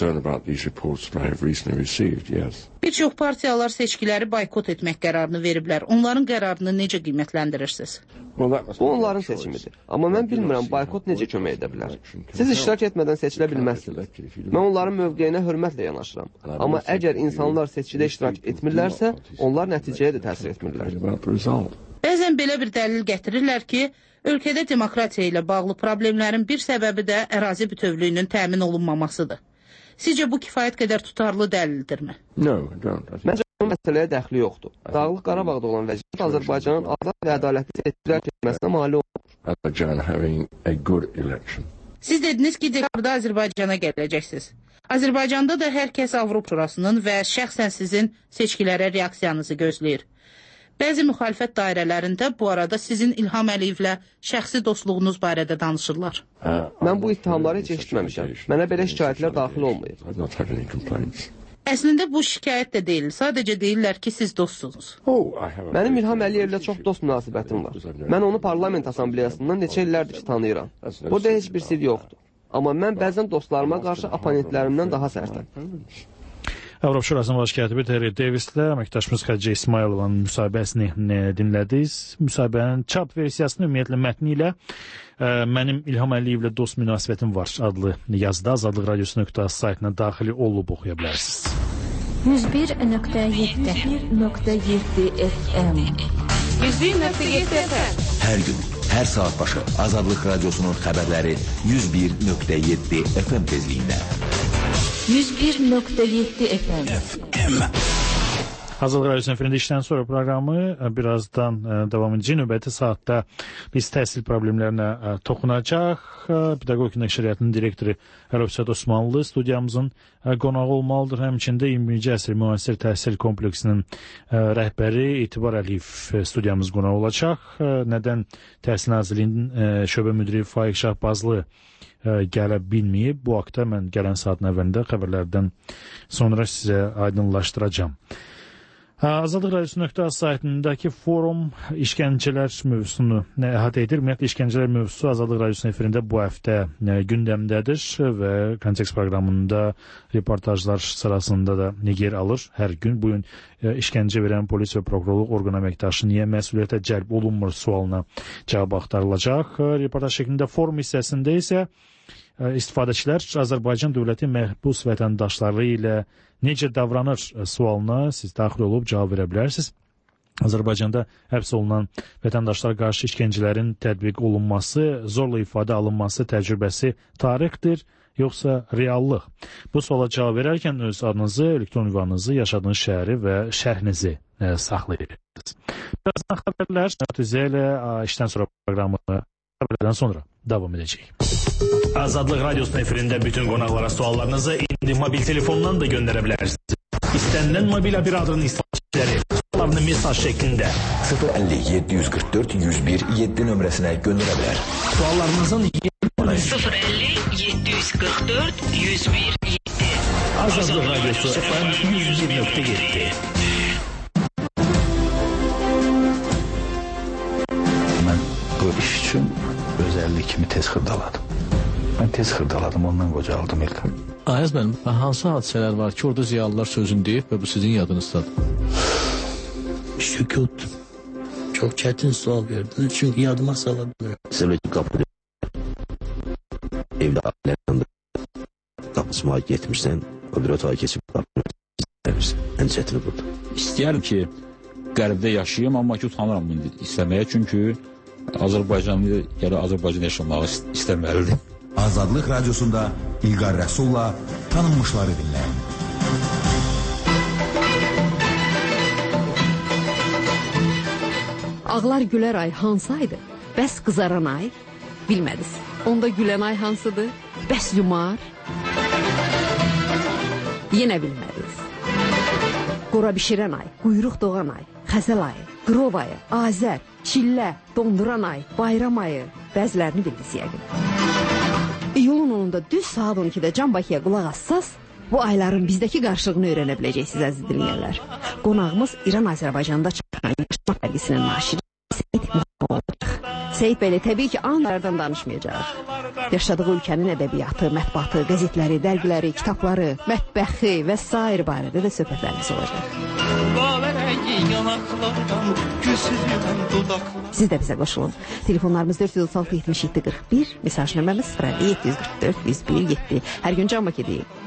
Bir çox partiyalar seçkiləri boykot etmək qərarını veriblər. Onların qərarını necə qiymətləndirirsiniz? Bu onların seçimidir. Amma mən bilmirəm boykot necə kömək edə bilər. Siz iştirak etmədən seçilə bilməzsiniz. Mən onların mövqeyinə hörmətlə yanaşıram. Amma əgər insanlar seçkidə iştirak etmirlərsə, onlar nəticəyə də təsir etmirlər. Bəzən belə bir dəlil gətirirlər ki, ölkədə demokratiya ilə bağlı problemlərin bir səbəbi də ərazi bütövlüyünün təmin olunmamasıdır. Sizcə bu kifayət qədər tutarlı dəlildirmi? Məncə bu məsələyə dəxli yoxdur. Dağlıq Qarabağda olan vəziyyət Azərbaycanın azad və ədalətli seçkilər keçməsinə mane olur. Siz dediniz ki, dekabrda Azərbaycana gələcəksiniz. Azərbaycanda da hər kəs Avropa Şurasının və şəxsən sizin seçkilərə reaksiyanızı gözləyir. Bəzi müxalifət dairələrində bu arada sizin İlham Əliyevlə şəxsi dostluğunuz barədə danışırlar. Mən bu ittihamları heç eşitməmişəm. Mənə belə şikayətlər daxil olmayıb. Əslində bu şikayət də deyil. Sadəcə deyirlər ki, siz dostsunuz. Mənim İlham Əliyevlə çox dost münasibətim var. Mən onu parlament asambleyasından neçə illərdir ki, tanıyıram. Burada heç bir sir yoxdur. Amma mən bəzən dostlarıma qarşı oponentlərimdən daha sərtəm. Avropa Şurasının baş katibi Terry Davislə əməkdaşımız Xədicə İsmayılovanın müsahibəsini dinlədiniz. Müsahibənin çap versiyasının ümumiyyətlə mətni ilə ə, mənim İlham Əliyevlə dost münasibətim var adlı yazıda Azadlıq Radiosu nöqtə az saytına daxil olub oxuya bilərsiniz. yüz bir nöqtə yeddi nöqtə yeddi F M yüz bir nöqtə yeddi F M Hər gün, hər saat başı Azadlıq Radiosunun xəbərləri yüz bir nöqtə yeddi F M tezliyində. yüz bir nöqtə yeddi F M Azadlıq Radiosunun efirində işdən sonra proqramı birazdan davam edəcək. Növbəti saatda biz təhsil problemlərinə toxunacaq. Pedaqogika Nəşriyyatının direktoru Əlövsət Osmanlı studiyamızın qonağı olmalıdır. Həmçində iyirmi birinci əsr müasir təhsil kompleksinin rəhbəri Etibar Əliyev studiyamız qonağı olacaq. Nədən Təhsil Nazirliyinin şöbə müdiri Faiq Şahbazlı gələ bilməyib. Bu haqda mən gələn saatın əvvəlində xəbərlərdən sonra sizə aydınlaşdıracağam. Azadlıq Radiosu nöqtə az saytındakı forum işgəncələr mövzusunu əhatə edir. Ümumiyyətlə işgəncələr mövzusu Azadlıq Radiosunun efirində bu həftə gündəmdədir və Kontekst proqramında reportajlar sırasında da yer alır. Hər gün bu gün işgəncə verən polis və prokurorluq orqan əməkdaşı niyə məsuliyyətə cəlb olunmur sualına cavab axtarılacaq. Reportaj şəklində forum hissəsində isə istifadəçilər Azərbaycan dövləti məhbus vətəndaşları ilə necə davranır sualına siz daxil olub cavab verə bilərsiniz. Azərbaycanda həbs olunan vətəndaşlara qarşı işgəncələrin tətbiq olunması, zorla ifadə alınması təcrübəsi tarixdir, yoxsa reallıq? Bu suala cavab verərkən öz adınızı, elektron ünvanınızı, yaşadığınız şəhəri və şərhinizi saxlayırsınız. Birazdan xəbərlər, Nətizə ilə işdən sonra proqramı xəbərlərdən sonra davam edəcək. Azadlıq Radiosunun efirində bütün qonaqlara suallarınızı indi mobil telefondan da göndərə bilərsiniz. İstənilən mobil operatörün istifaçiləri suallarını mesaj şəklində sıfır əlli yeddi yüz qırx dörd yüz bir yeddi nömrəsinə göndərə bilər. Suallarınızın sıfır əlli yeddi yüz qırx dörd yüz bir yeddi Azadlıq Radiosu F M yüz bir nöqtə yeddi Mən bu iş üçün özəllik kimi tez xırdaladım. Mən tez xırdaladım, ondan qocaldım İlkan. Ayaz mənim, hansı hadisələr var ki, orada ziyalılar sözün deyib və bu sizin yadınızdadır? Sükut. Çok çətin sual verdiniz çünkü yadıma salabilmirəm. Sevgili kapı evde ailenin kapısına gitmişsen o bir otağa geçip bakmışsın. En çetini budur. İstəyərəm ki, qərbdə yaşayayım, amma ki, utanıram bunu istəməyə, çünki Azərbaycanlı gələ Azərbaycan yaşamağı istəməlidir. Azadlıq Radyosunda İlqar Rəsulla tanınmışları dinləyin. Ağlar gülər ay hansı aydır? Bəs qızaran ay? Bilmədiniz. Onda gülən ay hansıdır? Bəs yumar? Yenə bilmədiniz. Qora bişirən ay, quyruq doğan ay, xəzəl ayı, qrov ayı, azər, çillə, donduran ay, bayram ayı, bəzilərini bildiniz yəqin. İyulun onunda düz saat on ikidə Can Bakıya qulaq assaz, bu ayların bizdəki qarşılığını öyrənə biləcəksiniz əziz dinləyənlər. Qonağımız İran-Azərbaycanda çıxan Yaşamaq dərgisinin naşiri Seyid Muhammed olacaq. Seyid bəylə təbii ki, anlardan danışmayacaq. Yaşadığı ölkənin ədəbiyyatı, mətbuatı, qəzetləri, dərgiləri, kitabları, mətbəxi və s. barədə də söhbətlərimiz olacaq. Siz də bizə qoşulun. Telefonlarımız dörd yüz otuz altı yetmiş yeddi qırx bir, mesaj nömrəmiz sıfır əlli yeddi yüz qırx dörd yüz bir yeddi. Hər gün Can Bakı deyil.